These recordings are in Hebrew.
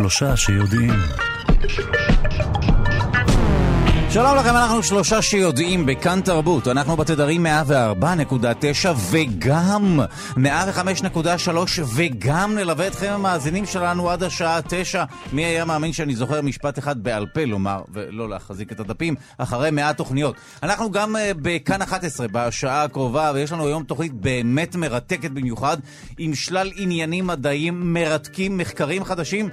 שלושה שיודעים. שלום לכם, אנחנו שלושה שיודעים בכאן תרבות. אנחנו בתדרים 104.9 וגם 105.3 וגם נלווה אתכם המאזינים שלנו עד השעה 9. מי היה מאמין שאני זוכר משפט אחד בעל פה לומר ולא להחזיק את הדפים אחרי 100 תוכניות. אנחנו גם בכאן 11 בשעה הקרובה, ויש לנו היום תוכנית באמת מרתקת במיוחד עם שלל עניינים מדעיים מרתקים, מחקרים חדשים,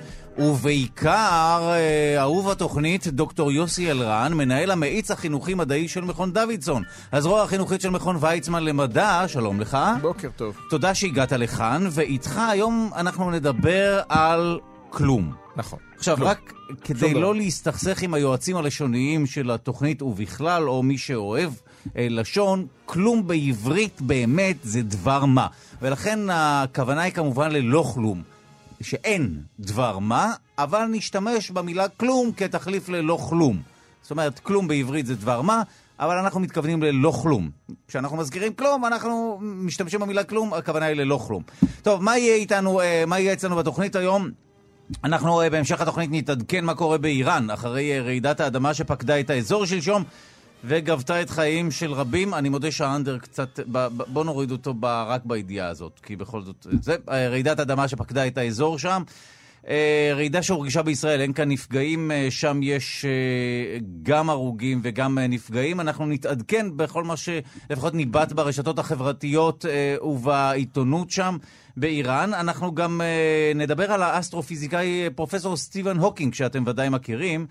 ובעיקר אהוב התוכנית דוקטור יוסי אלרן, מנהל המאיץ החינוכי מדעי של מכון דוידסון, הזרוע החינוכית של מכון ויצמן למדע. שלום לך. בוקר טוב. תודה שהגעת לכאן, ואיתך היום אנחנו נדבר על כלום. נכון. עכשיו, כלום. רק כדי לא להסתכסך עם היועצים הלשוניים של התוכנית ובכלל, או מי שאוהב לשון, כלום בעברית באמת זה דבר מה. ולכן הכוונה היא כמובן ללא כלום. שאין דבר מה, אבל נשתמש במילה כלום כתחליף ללא כלום. זאת אומרת, כלום בעברית זה דבר מה, אבל אנחנו מתכוונים ללא כלום. כשאנחנו מזכירים כלום, אנחנו משתמשים במילה כלום, הכוונה היא ללא כלום. טוב, מה יהיה אצלנו בתוכנית היום? אנחנו בהמשך התוכנית נתעדכן מה קורה באיראן, אחרי רעידת האדמה שפקדה את האזור שלשום, וגבתה את חיים של רבים. אני מודה שהאנדר קצת, בוא נוריד אותו רק בידיעה הזאת, כי בכל זאת, זה רעידת אדמה שפקדה את האזור שם, רעידה שהורגשה בישראל, אין כאן נפגעים, שם יש גם הרוגים וגם נפגעים. אנחנו נתעדכן בכל מה שלפחות ניבט ברשתות החברתיות ובעיתונות שם באיראן. אנחנו גם נדבר על האסטרופיזיקאי פרופסור סטיבן הוקינג, שאתם ודאי מכירים,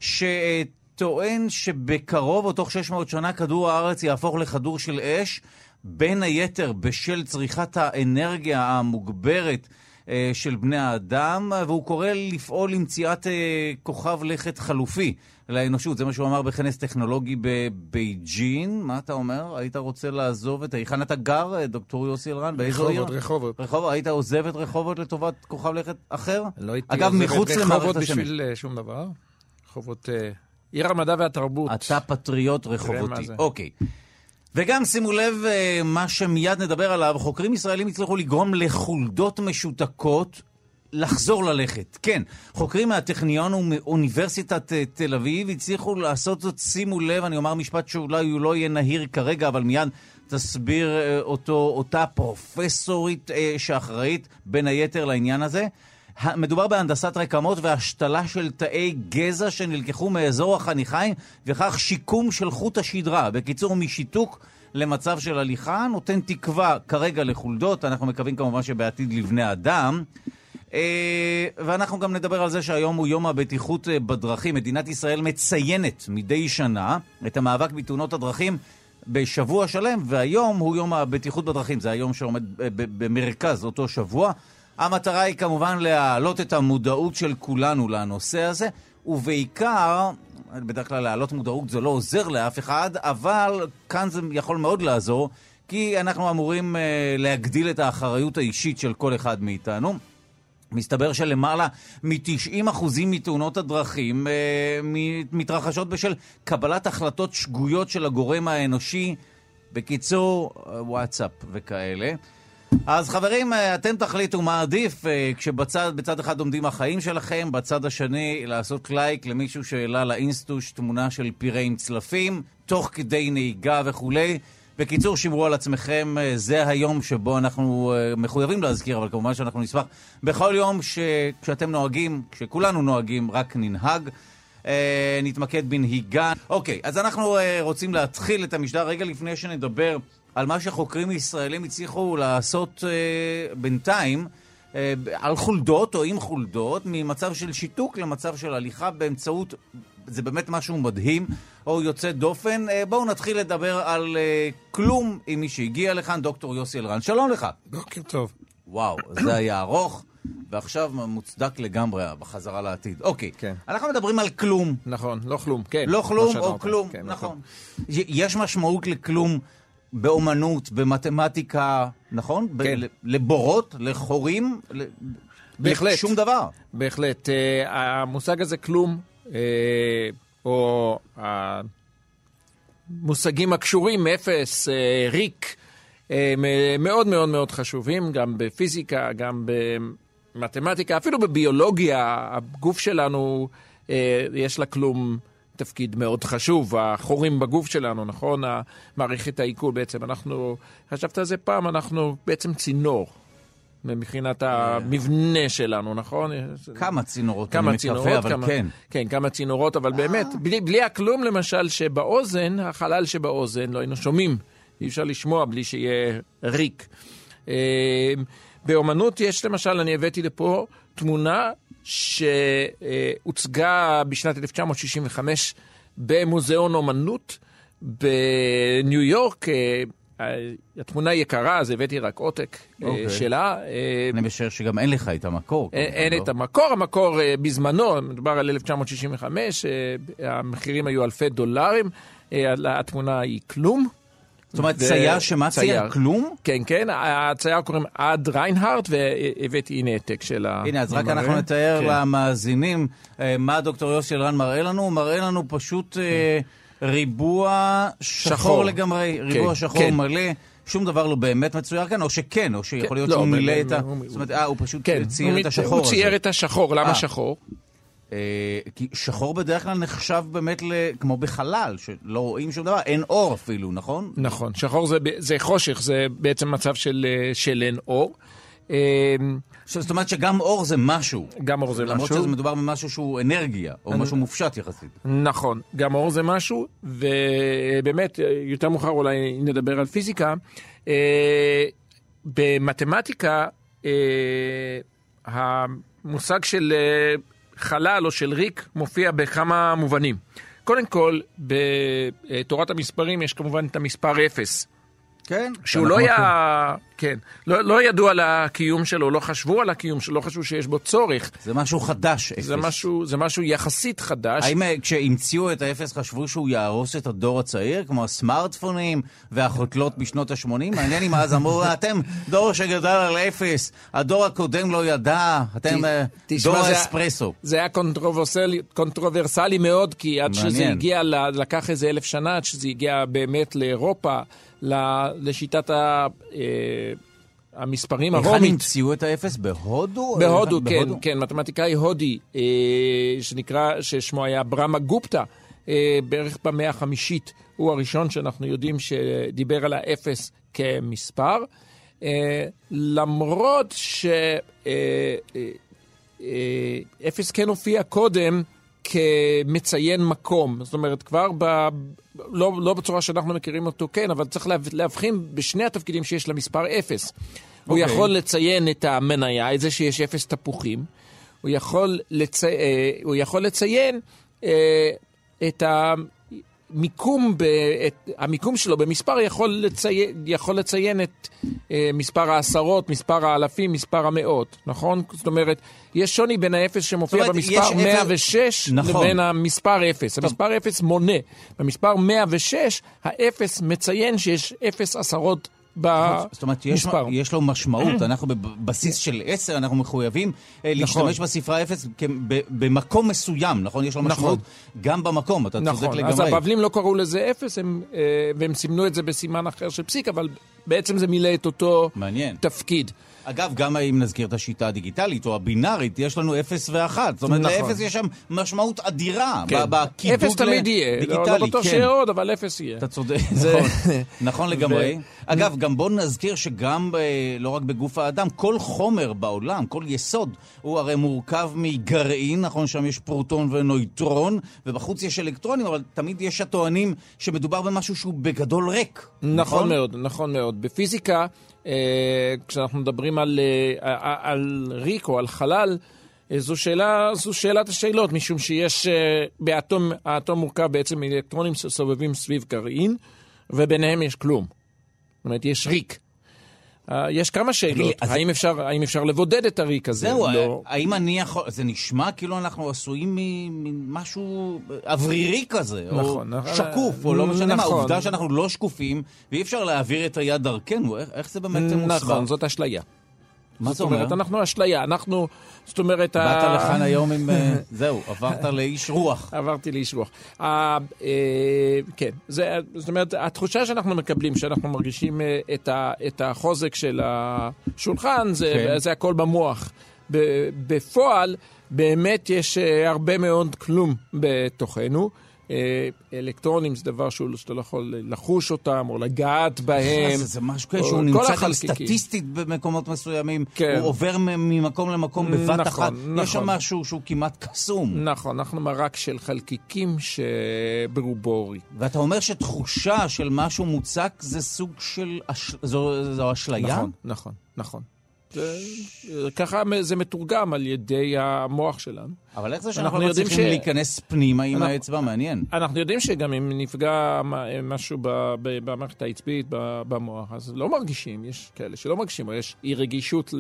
טוען שבקרוב או תוך 600 שנה כדור הארץ יהפוך לכדור של אש, בין היתר בשל צריכת האנרגיה המוגברת של בני האדם, והוא קורא לפעול למציאת כוכב לכת חלופי לאנושות. זה מה שהוא אמר בכנס טכנולוגי בבייג'ין. מה אתה אומר? היית רוצה לעזוב את היכן אתה גר, דוקטור יוסי אלרן? באיזו עיר? רחובות. רחובות. היית עוזב את רחובות לטובת כוכב לכת אחר? לא הייתי אגב, מחוץ למערכת רחובות השמש. בשביל שום דבר. רחובות, עיר המדע והתרבות. אתה פטריוט רחובותי. אוקיי. וגם שימו לב מה שמיד נדבר עליו, חוקרים ישראלים הצליחו לגרום לחולדות משותקות לחזור ללכת. כן, חוקרים מהטכניון ומאוניברסיטת תל אביב הצליחו לעשות זאת. שימו לב, אני אומר משפט שאולי הוא לא יהיה נהיר כרגע, אבל מיד תסביר אותה פרופסורית שאחראית בין היתר לעניין הזה. מדובר בהנדסת רקמות והשתלה של תאי גזע שנלקחו מאזור החניכיים, וכך שיקום של חוט השדרה. בקיצור, משיתוק למצב של הליכה, נותן תקווה כרגע לחולדות. אנחנו מקווים כמובן שבעתיד לבני אדם. ואנחנו גם נדבר על זה שהיום הוא יום הבטיחות בדרכים. מדינת ישראל מציינת מדי שנה את המאבק בתאונות הדרכים בשבוע שלם, והיום הוא יום הבטיחות בדרכים. זה היום שעומד במרכז אותו שבוע. המטרה היא כמובן להעלות את המודעות של כולנו לנושא הזה, ובעיקר, בדרך כלל להעלות מודעות זה לא עוזר לאף אחד, אבל כאן זה יכול מאוד לעזור, כי אנחנו אמורים להגדיל את האחריות האישית של כל אחד מאיתנו. מסתבר שלמעלה מ-90% מתאונות הדרכים מתרחשות בשל קבלת החלטות שגויות של הגורם האנושי, בקיצור, וואטסאפ וכאלה. אז חברים, אתם תחליטו מה עדיף, כשבצד אחד עומדים החיים שלכם, בצד השני לעשות לייק למישהו שאלה לאינסטוש תמונה של פירה עם צלפים, תוך כדי נהיגה וכולי. בקיצור, שמרו על עצמכם, זה היום שבו אנחנו מחויבים להזכיר, אבל כמובן שאנחנו נשמח בכל יום כשאתם נוהגים, כשכולנו נוהגים, רק ננהג. נתמקד בנהיגה. אוקיי, אז אנחנו רוצים להתחיל את המשדר רגע לפני שנדבר על מה שחוקרים ישראלים הצליחו לעשות בינתיים, על חולדות או עם חולדות, ממצב של שיתוק למצב של הליכה באמצעות, זה באמת משהו מדהים, או יוצא דופן. בואו נתחיל לדבר על כלום עם מי שהגיע לכאן, דוקטור יוסי אלרן. שלום לך. בוקר טוב. וואו, זה היה ארוך, ועכשיו מוצדק לגמרי בחזרה לעתיד. אוקיי, כן. אנחנו מדברים על כלום. נכון, לא כלום, כן. לא כלום או כלום, כן, נכון. יש משמעות לכלום באומנות, במתמטיקה, נכון? כן. לבורות, לחורים, בהחלט. שום דבר. בהחלט. המושג הזה כלום, או המושגים הקשורים, אפס, ריק, מאוד מאוד מאוד חשובים, גם בפיזיקה, גם במתמטיקה, אפילו בביולוגיה, הגוף שלנו, יש לה כלום תפקיד מאוד חשוב, החורים בגוף שלנו, נכון? מערכת העיכול בעצם, אנחנו, חשבת על זה פעם, אנחנו בעצם צינור. מבחינת המבנה שלנו, נכון? כמה צינורות, אני מקווה, אבל כן. כן, כמה צינורות, אבל באמת, בלי הכלום למשל שבאוזן, החלל שבאוזן, לא היינו שומעים, אי אפשר לשמוע בלי שיהיה ריק. באומנות יש למשל, אני הבאתי לפה תמונה שהוצגה בשנת 1965 במוזיאון אומנות בניו יורק, התמונה יקרה, אז הבאתי רק עותק שלה. אני משער שגם אין לך את המקור. אין את המקור, המקור בזמנו, מדובר על 1965, המחירים היו $1,000, התמונה היא כלום. זאת אומרת, צייר שמה צייר? כלום? כן, כן, הצייר קוראים עד ריינהארט, והבאתי הנה העתק של ה... הנה, אז רק אנחנו נתאר למאזינים מה דוקטור יוסי אלרן מראה לנו, הוא מראה לנו פשוט ריבוע שחור לגמרי, ריבוע שחור מלא, שום דבר לא באמת מצויר כאן, או שכן, או שיכול להיות שהוא מילא את ה... זאת אומרת, הוא פשוט צייר את השחור הזה. הוא צייר את השחור, למה שחור? כי שחור בדרך כלל נחשב באמת כמו בחלל, שלא רואים שום דבר, אין אור אפילו, נכון? נכון, שחור זה חושך, זה בעצם מצב של אין אור. זאת אומרת שגם אור זה משהו. גם אור זה משהו. למרות שזה מדובר במשהו שהוא אנרגיה, או משהו מופשט יחסית. נכון, גם אור זה משהו, ובאמת, יותר מאוחר אולי נדבר על פיזיקה. במתמטיקה, המושג של חלל או של ריק מופיע בכמה מובנים. קודם כל, בתורת המספרים יש כמובן את המספר 0. כן. שהוא לא היה, כן, לא ידעו על הקיום שלו, לא חשבו על הקיום שלו, לא חשבו שיש בו צורך. זה משהו חדש, 0. זה משהו יחסית חדש. האם כשהמציאו את ה-0 חשבו שהוא יהרוס את הדור הצעיר, כמו הסמארטפונים והחותלות בשנות ה-80? מעניין אם אז אמרו, אתם דור שגדל על 0, הדור הקודם לא ידע, אתם דור האספרסו. זה היה קונטרוברסלי מאוד, כי עד שזה הגיע, לקח איזה 1,000 שנה, עד שזה הגיע באמת לאירופה, לשיטת המספרים הרומית. איך המציאו את האפס? בהודו? בהודו, כן, כן, מתמטיקאי הודי, ששמו היה ברמה גופטה, בערך במאה ה-5, הוא הראשון שאנחנו יודעים שדיבר על האפס כמספר, למרות שאפס כן הופיע קודם כמציין מקום, זאת אומרת כבר לא בצורה שאנחנו מכירים אותו, כן, אבל צריך להבחין בשני התפקידים שיש למספר 0. הוא יכול לציין את המניה, את זה שיש 0 תפוחים, הוא יכול לציין את המיקום שלו במספר, יכול לציין את מספר העשרות, מספר האלפים, מספר המאות, נכון? זאת אומרת, יש שוני בין האפס שמופיע במספר 106 לבין המספר 0. המספר 0 מונה. במספר 106, האפס מציין שיש 0 עשרות במספר. זאת אומרת, יש לו משמעות. אנחנו בבסיס של 10, אנחנו מחויבים להשתמש בספרה 0 במקום מסוים, נכון? יש לו משמעות גם במקום, אתה צודק לגמרי. אז הבבלים לא קראו לזה 0, והם סימנו את זה בסימן אחר של פסיק, אבל בעצם זה מילא את אותו תפקיד. אגב, גם אם נזכיר את השיטה הדיגיטלית או הבינארית, יש לנו 0 ו-1. זאת אומרת, ל-0 יש שם משמעות אדירה בקידוד לדיגיטלי. 0 תמיד יהיה, לא בטוח שיהיה עוד, אבל 0 יהיה. אתה צודק, נכון לגמרי. אגב, גם בוא נזכיר שגם, לא רק בגוף האדם, כל חומר בעולם, כל יסוד, הוא הרי מורכב מגרעין, נכון, שם יש פרוטון ונויטרון, ובחוץ יש אלקטרונים, אבל תמיד יש הטוענים שמדובר במשהו שהוא בגדול ריק. נכון מאוד, נכון מאוד. בפיזיקה, כשאנחנו מדברים על ריק או על חלל, זו שאלת השאלות, משום שיש האטום מורכב בעצם מאלקטרונים שסובבים סביב גרעין, וביניהם יש כלום. זאת אומרת, יש ריק. יש כמה שאלות. האם אפשר לבודד את הריק הזה? זהו, האם אני יכול... זה נשמע כאילו אנחנו עשויים ממשהו אוורירי כזה, או שקוף, או לא משנה מה. העובדה שאנחנו לא שקופים, ואי אפשר להעביר את היד דרכנו. איך זה באמת מוסבר? נכון, זאת אשליה. מה זאת אומרת? אנחנו אשליה, אנחנו, זאת אומרת... באת לכאן היום עם... זהו, עברת לאיש רוח. עברתי לאיש רוח. כן, זאת אומרת, התחושה שאנחנו מקבלים, שאנחנו מרגישים את החוזק של השולחן, זה הכל במוח. בפועל באמת יש הרבה מאוד כלום בתוכנו. אלקטרונים זה דבר שאתה לא יכול לחוש אותם או לגעת בהם. זה משהו שהוא נמצא גם סטטיסטית במקומות מסוימים, הוא עובר ממקום למקום בבת אחת. יש שם משהו שהוא כמעט קסום. נכון, אנחנו מרק של חלקיקים שברובו ריק. ואתה אומר שתחושה של משהו מוצק זה סוג של, זו אשליה? נכון. ככה זה מתורגם על ידי המוח שלנו. אבל איך זה שאנחנו לא צריכים להיכנס פנימה עם האצבע? מעניין. אנחנו יודעים שגם אם נפגע משהו במערכת העצבית, במוח, אז לא מרגישים, יש כאלה שלא מרגישים, או יש אי רגישות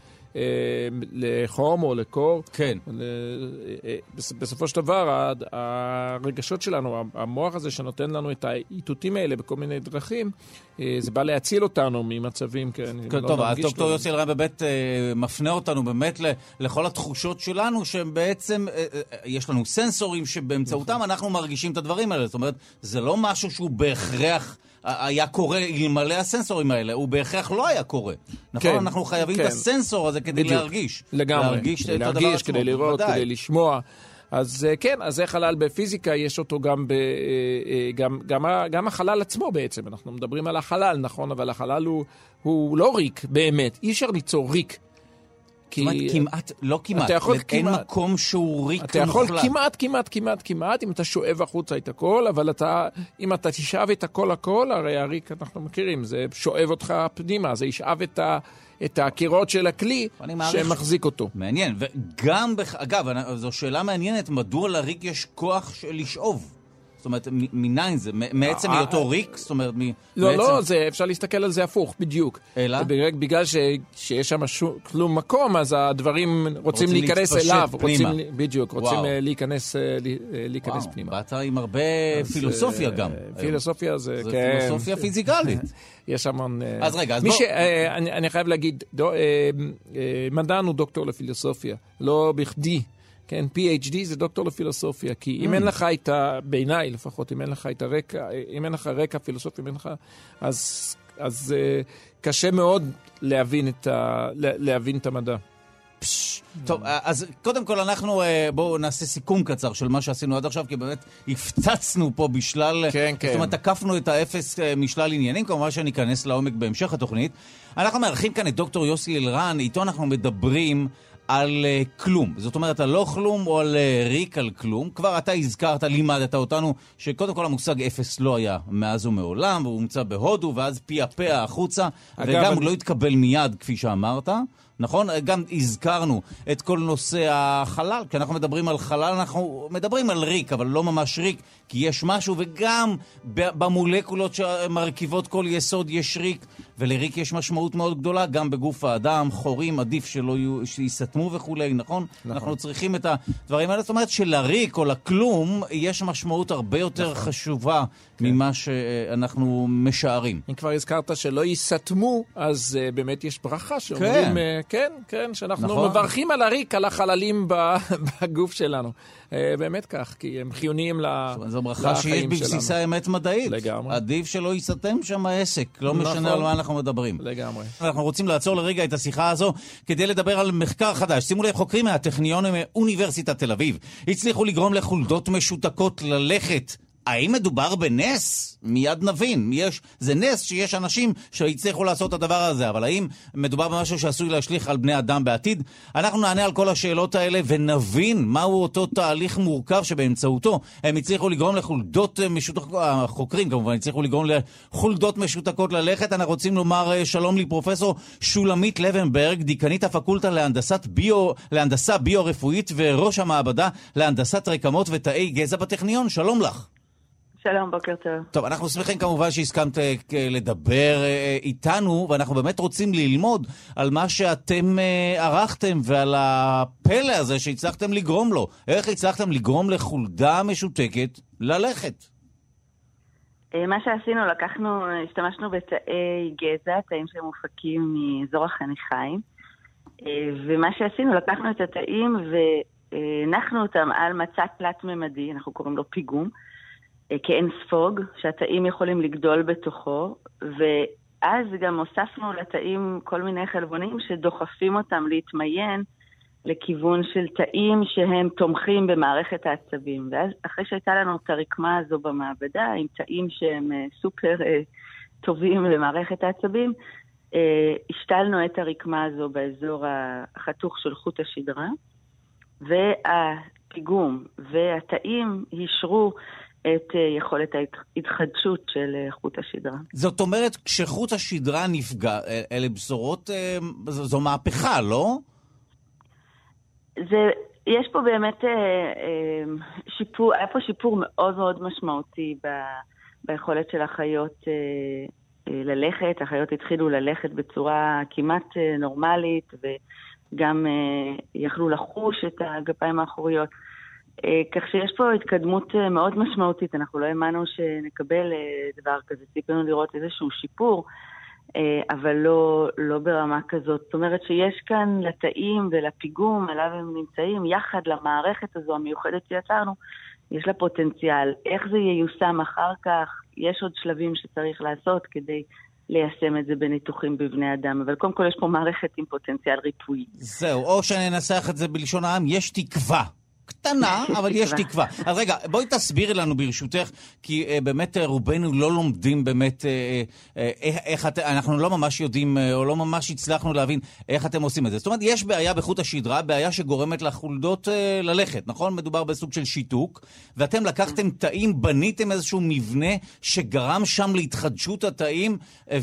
לחום או לקור. כן. בסופו של דבר, הרגשות שלנו, המוח הזה שנותן לנו את האיתותים האלה בכל מיני דרכים, זה בא להציל אותנו ממצבים כאלה. טוב, הדוקטור יוסי אלרן באמת מפנה אותנו באמת לכל התחושות שלנו, שהם בעצם, יש לנו סנסורים שבאמצעותם אנחנו מרגישים את הדברים האלה. זאת אומרת, זה לא משהו שהוא בהכרח היה קורה אלמלא הסנסורים האלה, הוא בהכרח לא היה קורה. נכון? אנחנו חייבים את הסנסור הזה כדי להרגיש. לגמרי. להרגיש, כדי לראות, כדי לשמוע. אז כן, אז זה חלל בפיזיקה, יש אותו גם החלל עצמו בעצם. אנחנו מדברים על החלל, נכון? אבל החלל הוא לא ריק, באמת. אי אפשר ליצור ריק. זאת אומרת, כמעט, לא כמעט, אין מקום שהוא ריק אתה יכול כמעט, אם אתה שואב החוצה את הכל, אבל אם אתה תשאב את הכל, הרי הריק אנחנו מכירים, זה שואב אותך פנימה, זה ישאב את הקירות של הכלי שמחזיק אותו. מעניין, וגם, אגב, זו שאלה מעניינת, מדוע לריק יש כוח לשאוב? זאת אומרת, מניין זה? מעצם היותו ריק? זאת אומרת, לא, אפשר להסתכל על זה הפוך, בדיוק. אלא? בגלל שיש שם כלום מקום, אז הדברים רוצים להיכנס אליו. בדיוק, רוצים להיכנס פנימה. באת עם הרבה פילוסופיה גם. פילוסופיה זה, כן. זה פילוסופיה פיזיקלית. יש המון... אז רגע, אז בוא... אני חייב להגיד, מדען הוא דוקטור לפילוסופיה, לא בכדי. כן, PhD זה דוקטור לפילוסופיה, כי אם אין לך בעיניי לפחות, אם אין לך את הרקע, אם אין לך רקע פילוסופי, אז קשה מאוד להבין את המדע. טוב, אז קודם כל אנחנו, בואו נעשה סיכום קצר של מה שעשינו עד עכשיו, כי באמת הפצצנו פה בשלל, זאת אומרת, תקפנו את האפס משלל עניינים, כמובן שניכנס לעומק בהמשך התוכנית. אנחנו מארחים כאן את דוקטור יוסי אלרן, איתו אנחנו מדברים על כלום. זאת אומרת, על לא כלום או על ריק על כלום. כבר אתה הזכרת, לימדת אותנו, שקודם כל המושג אפס לא היה מאז ומעולם, והוא הומצא בהודו, ואז פיה החוצה, וגם לא התקבל מיד, כפי שאמרת. נכון? גם הזכרנו את כל נושא החלל, כי אנחנו מדברים על חלל, אנחנו מדברים על ריק, אבל לא ממש ריק, כי יש משהו, וגם במולקולות שמרכיבות כל יסוד יש ריק, ולריק יש משמעות מאוד גדולה, גם בגוף האדם, חורים, עדיף שיסתמו וכולי, נכון? אנחנו צריכים את הדברים האלה, זאת אומרת שלריק או לכלום, יש משמעות הרבה יותר חשובה ממה שאנחנו משערים. אם כבר הזכרת שלא יסתמו, אז באמת יש ברכה שאומרים, כן, שאנחנו מברכים על הריק, על החללים בגוף שלנו. באמת כך, כי הם חיוניים לחיים שלנו. זו ברכה שיש בבסיסה אמת מדעית. לגמרי. עדיף שלא יסתם שם העסק, לא משנה על מה אנחנו מדברים. לגמרי. אנחנו רוצים לעצור לרגע את השיחה הזו כדי לדבר על מחקר חדש. שימו לב, חוקרים מהטכניון ומאוניברסיטת תל אביב הצליחו לגרום לחולדות משותקות ללכת. האם מדובר בנס? מיד נבין. זה נס שיש אנשים שהצליחו לעשות את הדבר הזה, אבל האם מדובר במשהו שעשוי להשליך על בני אדם בעתיד? אנחנו נענה על כל השאלות האלה ונבין מהו אותו תהליך מורכב שבאמצעותו הם הצליחו לגרום לחולדות משותקות, החוקרים כמובן הצליחו לגרום לחולדות משותקות ללכת. אנחנו רוצים לומר שלום לפרופסור שולמית לבנברג, דיקנית הפקולטה להנדסה ביו-רפואית וראש המעבדה להנדסת רקמות ותאי גזע בטכניון. שלום לך. שלום, בוקר טוב. טוב, אנחנו שמחים כמובן שהסכמת לדבר איתנו, ואנחנו באמת רוצים ללמוד על מה שאתם ערכתם ועל הפלא הזה שהצלחתם לגרום לו. איך הצלחתם לגרום לחולדה משותקת ללכת? מה שעשינו, השתמשנו בתאי גזע, תאים שמופקים מאזור החניכיים, ומה שעשינו, לקחנו את התאים והנחנו אותם על מצע תלת-ממדי, אנחנו קוראים לו פיגום, כאין ספוג, שהתאים יכולים לגדול בתוכו, ואז גם הוספנו לתאים כל מיני חלבונים שדוחפים אותם להתמיין לכיוון של תאים שהם תומכים במערכת העצבים. ואז אחרי שהייתה לנו את הרקמה הזו במעבדה, עם תאים שהם סופר טובים למערכת העצבים, השתלנו את הרקמה הזו באזור החתוך של חוט השדרה, והפיגום והתאים הישרו את יכולת ההתחדשות של חוט השדרה. זאת אומרת, כשחוט השדרה נפגע, אלה בשורות, זו מהפכה, לא? יש פה באמת שיפור, היה פה שיפור מאוד מאוד משמעותי ביכולת של החיות ללכת. החיות התחילו ללכת בצורה כמעט נורמלית, וגם יכלו לחוש את הגפיים האחוריות. כך שיש פה התקדמות מאוד משמעותית. אנחנו לא האמנו שנקבל דבר כזה, ציפינו לראות איזשהו שיפור, אבל לא ברמה כזאת. זאת אומרת שיש כאן לתאים ולפיגום עליו הם נמצאים, יחד למערכת הזו המיוחדת שיצרנו, יש לה פוטנציאל. איך זה ייושם אחר כך? יש עוד שלבים שצריך לעשות כדי ליישם את זה בניתוחים בבני אדם, אבל קודם כל יש פה מערכת עם פוטנציאל ריפוי. זהו, או שננסח את זה בלשון העם, יש תקווה. קטנה, אבל יש תקווה. אז רגע, בואי תסבירי לנו ברשותך, כי באמת רובנו לא לומדים באמת איך אנחנו לא ממש יודעים, או לא ממש הצלחנו להבין איך אתם עושים את זה. זאת אומרת, יש בעיה בחוט השדרה, בעיה שגורמת לחולדות ללכת, נכון? מדובר בסוג של שיתוק, ואתם לקחתם תאים, בניתם איזשהו מבנה שגרם שם להתחדשות התאים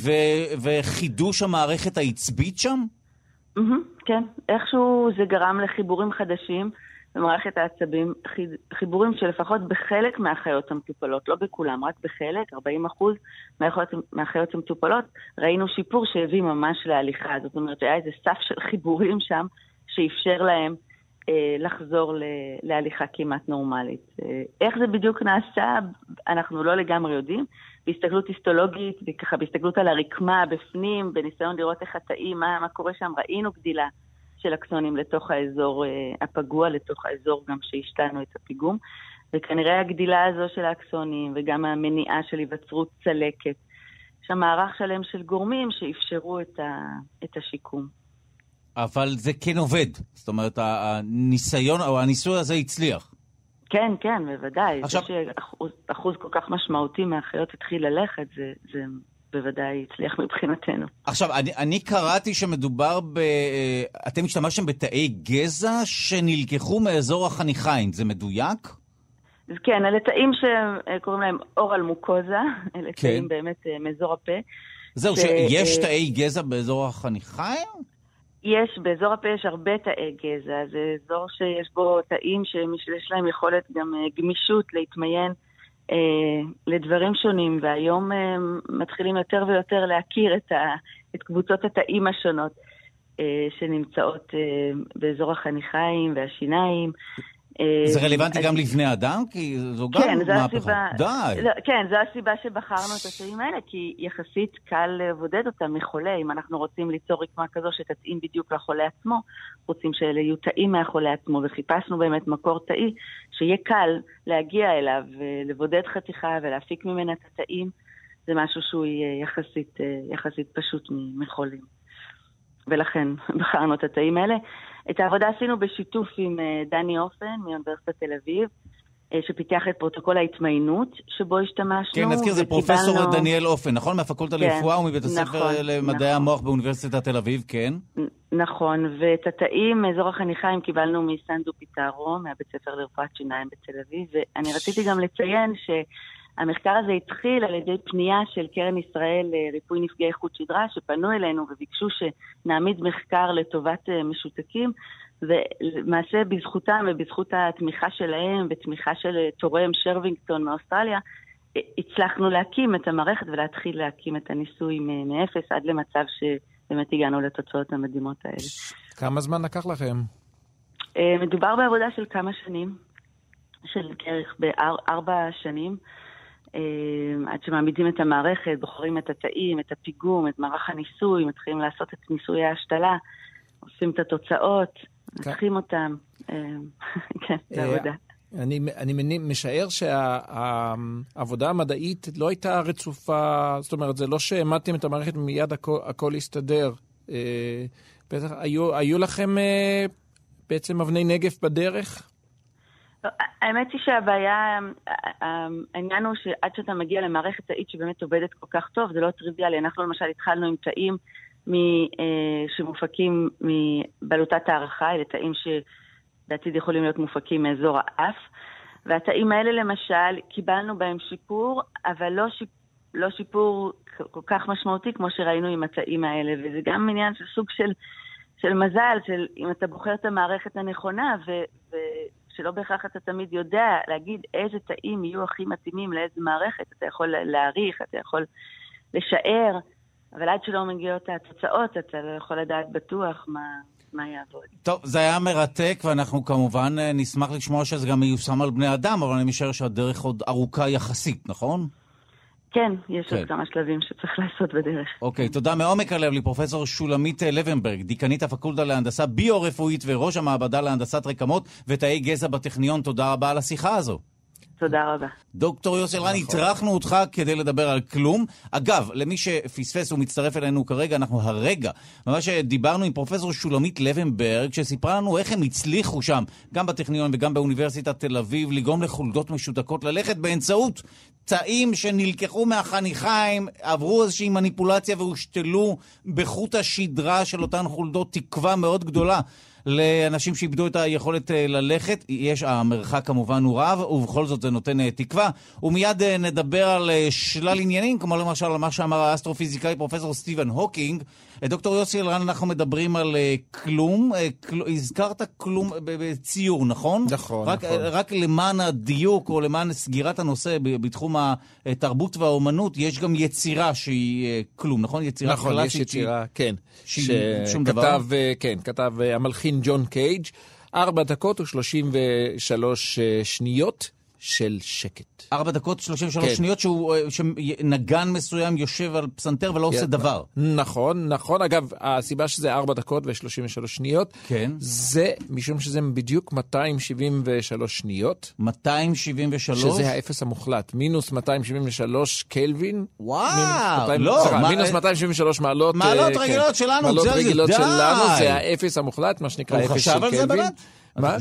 וחידוש המערכת העצבית שם? כן, איכשהו זה גרם לחיבורים חדשים, במערכת העצבים, חיבורים שלפחות בחלק מהחיות המטופלות, לא בכולם, רק בחלק, 40% מהחיות המטופלות, ראינו שיפור שהביא ממש להליכה. זאת אומרת, היה איזה סף של חיבורים שם, שאפשר להם לחזור להליכה כמעט נורמלית. איך זה בדיוק נעשה, אנחנו לא לגמרי יודעים. בהסתכלות היסטולוגית, וככה בהסתכלות על הרקמה בפנים, בניסיון לראות איך התאים, מה קורה שם, ראינו גדילה של אקסונים לתוך האזור הפגוע, לתוך האזור גם שהשתנו את הפיגום, וכנראה הגדילה הזו של האקסונים, וגם המניעה של היווצרות צלקת, יש שם מערך שלם של גורמים שאפשרו את השיקום. אבל זה כן עובד, זאת אומרת, הניסיון או הניסוי הזה הצליח. כן, כן, בוודאי. עכשיו... זה שאחוז כל כך משמעותי מהחיות התחיל ללכת, זה בוודאי הצליח מבחינתנו. עכשיו, אני קראתי שמדובר אתם השתמשתם בתאי גזע שנלקחו מאזור החניכיים, זה מדויק? כן, אלה תאים שקוראים להם אורל מוקוזה, אלה תאים באמת מאזור הפה. זהו, שיש תאי גזע באזור החניכיים? באזור הפה יש הרבה תאי גזע, זה אזור שיש בו תאים שיש להם יכולת גם גמישות להתמיין לדברים שונים, והיום מתחילים יותר ויותר להכיר את קבוצות התאים השונות שנמצאות באזור החניכיים והשיניים. זה רלוונטי גם לבני אדם? כי זו גם מהפכה. כן, זו הסיבה שבחרנו את התאים האלה, כי יחסית קל לבודד אותם מחולה. אם אנחנו רוצים ליצור רקמה כזו שתתאים בדיוק לחולה עצמו, רוצים שאלה יהיו תאים מהחולה עצמו, וחיפשנו באמת מקור תאי שיהיה קל להגיע אליו ולבודד חתיכה ולהפיק ממנה את התאים. זה משהו שהוא יחסית פשוט מחולים. ולכן בחרנו את התאים האלה. את העבודה עשינו בשיתוף עם דני אופן מאוניברסיטת תל אביב, שפיתח את פרוטוקול ההתמיינות שבו השתמשנו. כן, נזכיר, זה פרופסור דניאל אופן, נכון? מהפקולטה לרפואה ומבית הספר למדעי המוח באוניברסיטת תל אביב, כן? נכון, ואת התאים מאזור החניכיים קיבלנו מסנדו פיטרו, מהבית ספר לרפואת שיניים בתל אביב, ואני רציתי גם לציין המחקר הזה התחיל על ידי פנייה של קרן ישראל לריפוי נפגעי חוט שדרה, שפנו אלינו וביקשו שנעמיד מחקר לטובת משותקים, ולמעשה בזכותם ובזכות התמיכה שלהם ותמיכה של תורם שרווינגטון מאוסטרליה, הצלחנו להקים את המערכת ולהתחיל להקים את הניסוי מאפס עד למצב שבאמת הגענו לתוצאות המדהימות האלה. כמה זמן לקח לכם? מדובר בעבודה של כמה שנים, של כרך ב4 שנים, עד שמעמידים את המערכת, בוחרים את התאים, את הפיגום, את מערך הניסוי, מתחילים לעשות את ניסוי ההשתלה, עושים את התוצאות, מתחילים אותם. כן, זה עבודה. אני משער שהעבודה המדעית לא הייתה רצופה, זאת אומרת, זה לא שהעמדתם את המערכת ומיד הכל יסתדר. בטח, היו לכם בעצם אבני נגף בדרך? האמת היא שהבעיה, העניין הוא שעד שאתה מגיע למערכת תאית שבאמת עובדת כל כך טוב, זה לא טריוויאלי. אנחנו למשל התחלנו עם תאים שמופקים מבלוטת הערכה, אלה תאים שבעתיד יכולים להיות מופקים מאזור האף, והתאים האלה למשל קיבלנו בהם שיפור, אבל לא שיפור כל כך משמעותי כמו שראינו עם התאים האלה, וזה גם עניין של סוג של מזל, של אם אתה בוחר את המערכת הנכונה, ושלא בהכרח אתה תמיד יודע להגיד איזה תאים יהיו הכי מתאימים לאיזה מערכת, אתה יכול להעריך, אתה יכול לשער, אבל עד שלא מגיעות התוצאות, אתה לא יכול לדעת בטוח מה יעבוד. טוב, זה היה מרתק, ואנחנו כמובן נשמח לשמוע שזה גם מיושם על בני אדם, אבל אני משער שהדרך עוד ארוכה יחסית, נכון? כן, יש עוד כמה שלבים שצריך לעשות בדרך. אוקיי, תודה מעומק הלב לפרופסור שולמית לוינברג, דיקנית הפקולטה להנדסה ביו-רפואית וראש המעבדה להנדסת רקמות ותאי גזע בטכניון. תודה רבה על השיחה הזו. תודה רבה. דוקטור יוסי אלרן, התארחנו אותך כדי לדבר על כלום. אגב, למי שפספס ומצטרף אלינו כרגע, אנחנו הרגע, ממש דיברנו עם פרופסור שולמית לוינברג, שסיפרה לנו איך הם הצליחו שם, גם בטכניון וגם באוניברסיטת תל אביב, לגרום לחולדות משותקות ללכת באמצעות תאים שנלקחו מהחניכיים, עברו איזושהי מניפולציה והושתלו בחוט השדרה של אותן חולדות, תקווה מאוד גדולה לאנשים שאיבדו את היכולת ללכת. המרחק כמובן הוא רב, ובכל זאת זה נותן תקווה. ומיד נדבר על שלל עניינים, כמו למשל על מה שאמר האסטרופיזיקאי פרופסור סטיבן הוקינג. דוקטור יוסי אלרן, אנחנו מדברים על כלום. הזכרת כלום בציור, נכון? נכון. רק למען הדיוק או למען סגירת הנושא בתחום התרבות והאומנות, יש גם יצירה שהיא כלום, נכון? יצירה נכון, קלאסית. יש יצירה, כן. שום דבר? כתב המלחין ג'ון קייג' 4 דקות ו33 שניות של שקט. 4 דקות 33 שניות שנגן מסוים יושב על פסנתר ולא עושה דבר. נכון. אגב, הסיבה שזה 4 דקות ו33 שניות, זה משום שזה בדיוק 273 שניות. 273? שזה האפס המוחלט. מינוס 273 קלווין. וואו! מינוס 273 מעלות. מעלות רגילות שלנו. מעלות רגילות שלנו, זה האפס המוחלט, מה שנקרא אפס של קלווין. הוא חשב על זה באמת? מה?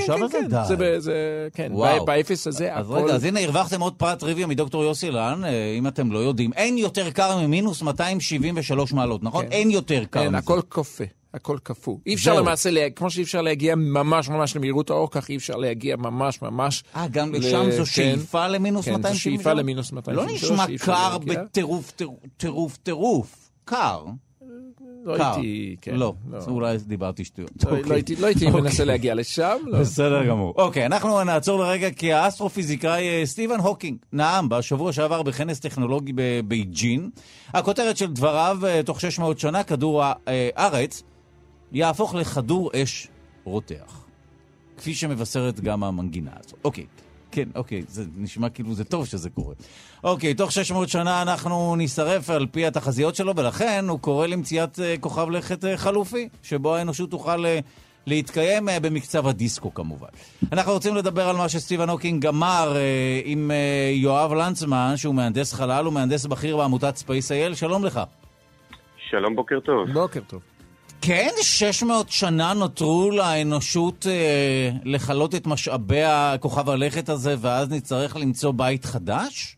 כן. באפס הזה אז רגע, אז הנה הרווחתם עוד פרט טריוויה מדוקטור יוסי אלרן, אם אתם לא יודעים. אין יותר קר ממינוס 273 מעלות, נכון? אין יותר קר מזה. כן, הכל קפה, הכל קפוא. אי אפשר למעשה, כמו שאי אפשר להגיע ממש למהירות האור, כך אי אפשר להגיע ממש. גם לשם זו שאיפה למינוס 273? כן, זו שאיפה למינוס 273. לא נשמע קר בטירוף. קר. לא הייתי, כן. לא, אולי דיברתי שטויות. לא הייתי מנסה להגיע לשם. בסדר גמור. אוקיי, אנחנו נעצור לרגע, כי האסטרופיזיקאי סטיבן הוקינג נאם בשבוע שעבר בכנס טכנולוגי בבייג'ין. הכותרת של דבריו, תוך 600 שנה כדור הארץ יהפוך לכדור אש רותח. כפי שמבשרת גם המנגינה הזו. אוקיי. כן, אוקיי, זה נשמע כאילו זה טוב שזה קורה. אוקיי, תוך 600 שנה אנחנו נשרף על פי התחזיות שלו, ולכן הוא קורא למציאת כוכב לכת חלופי, שבו האנושות תוכל להתקיים במקצב הדיסקו כמובן. אנחנו רוצים לדבר על מה שסטיבן הוקינג אמר עם יואב לנצמן, שהוא מהנדס חלל ומהנדס בכיר בעמותת ספייס.איי.אל. שלום לך. שלום, בוקר טוב. בוקר טוב. כן, 600 שנה נותרו לאנושות לחלות את משאבי הכוכב הלכת הזה, ואז נצטרך למצוא בית חדש?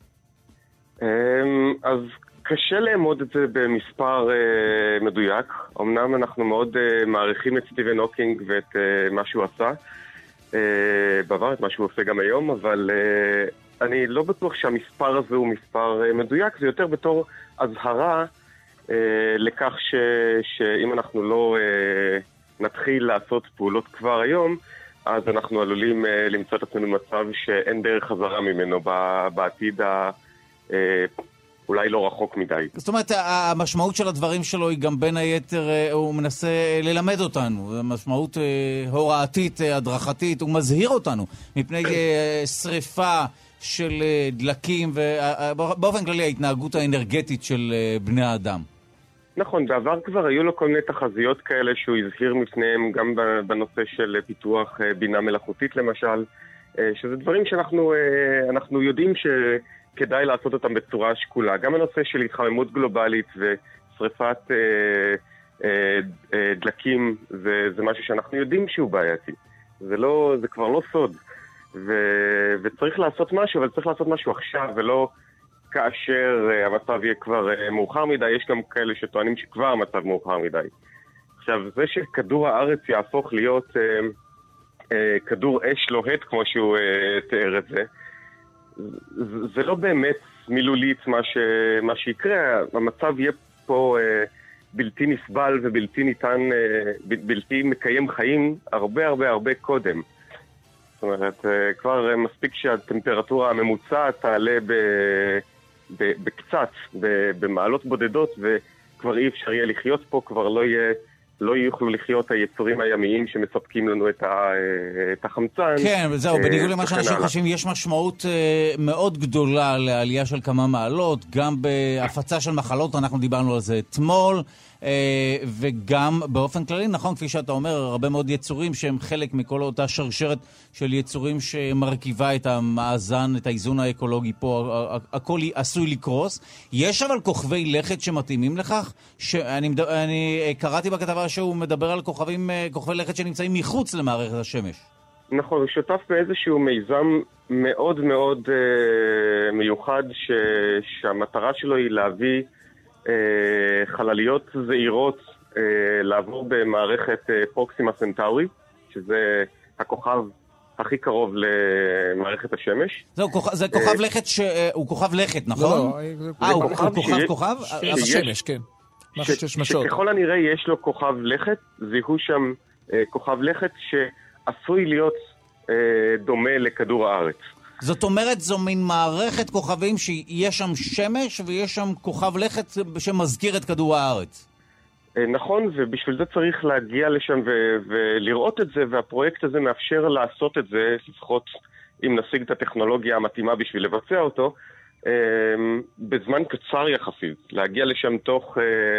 אז קשה לאמוד את זה במספר מדויק. אמנם אנחנו מאוד מעריכים את סטיבן הוקינג ואת מה שהוא עשה בעבר, את מה שהוא עושה גם היום, אבל אני לא בטוח שהמספר הזה הוא מספר מדויק, זה יותר בתור הזהרה לכך שאם אנחנו לא נתחיל לעשות פעולות כבר היום, אז אנחנו עלולים למצוא את עצמנו במצב שאין דרך חזרה ממנו בעתיד אולי לא רחוק מדי. זאת אומרת, המשמעות של הדברים שלו היא גם בין היתר, הוא מנסה ללמד אותנו, משמעות הוראתית, הדרכתית, הוא מזהיר אותנו מפני שריפה של דלקים, ובאופן כללי ההתנהגות האנרגטית של בני האדם. נכון, בעבר כבר היו לו כל מיני תחזיות כאלה שהוא הזהיר מפניהם, גם בנושא של פיתוח בינה מלאכותית למשל, שזה דברים שאנחנו יודעים שכדאי לעשות אותם בצורה שקולה. גם הנושא של התחממות גלובלית ושריפת דלקים, זה משהו שאנחנו יודעים שהוא בעייתי. זה כבר לא סוד. וצריך לעשות משהו, אבל צריך לעשות משהו עכשיו, ולא כאשר המצב יהיה כבר מאוחר מדי. יש גם כאלה שטוענים שכבר המצב מאוחר מדי. עכשיו, זה שכדור הארץ יהפוך להיות כדור אש לוהט, כמו שהוא תיאר את זה, זה לא באמת מילולית מה שיקרה. המצב יהיה פה בלתי נסבל ובלתי ניתן, בלתי מקיים חיים הרבה הרבה הרבה קודם. זאת אומרת, כבר מספיק שהטמפרטורה הממוצעת תעלה בקצת, במעלות בודדות, וכבר אי אפשר יהיה לחיות פה, כבר לא יוכלו לחיות היצורים הימיים שמספקים לנו את החמצן. כן, וזהו, בניגוד למה שאנשים חושבים, יש משמעות מאוד גדולה לעלייה של כמה מעלות, גם בהפצה של מחלות, אנחנו דיברנו על זה אתמול, וגם באופן כללי, נכון, כפי שאתה אומר, הרבה מאוד יצורים שהם חלק מכל אותה שרשרת של יצורים שמרכיבה את המאזן, את האיזון האקולוגי פה, הכל עשוי לקרוס. יש אבל כוכבי לכת שמתאימים לכך, אני קראתי בכתבה שהוא מדבר על כוכבי לכת שנמצאים מחוץ למערכת השמש. נכון, הוא שותף באיזשהו מיזם מאוד מאוד מיוחד, שהמטרה שלו היא להביא חלליות זעירות לעבור במערכת פרוקסימה סנטאורי, שזה הכוכב הכי קרוב למערכת השמש. זה כוכב לכת שהוא כוכב לכת, נכון? הוא כוכב? השמש, כן. שככל הנראה יש לו כוכב לכת, זיהו שם כוכב לכת שעשוי להיות דומה לכדור הארץ. זאת אומרת, זו מין מערכת כוכבים שיש שם שמש ויש שם כוכב לכת שמזכיר את כדור הארץ. נכון, ובשביל זה צריך להגיע לשם ולראות את זה, והפרויקט הזה מאפשר לעשות את זה, לפחות אם נשיג את הטכנולוגיה המתאימה בשביל לבצע אותו, בזמן קצר יחסית. להגיע לשם תוך,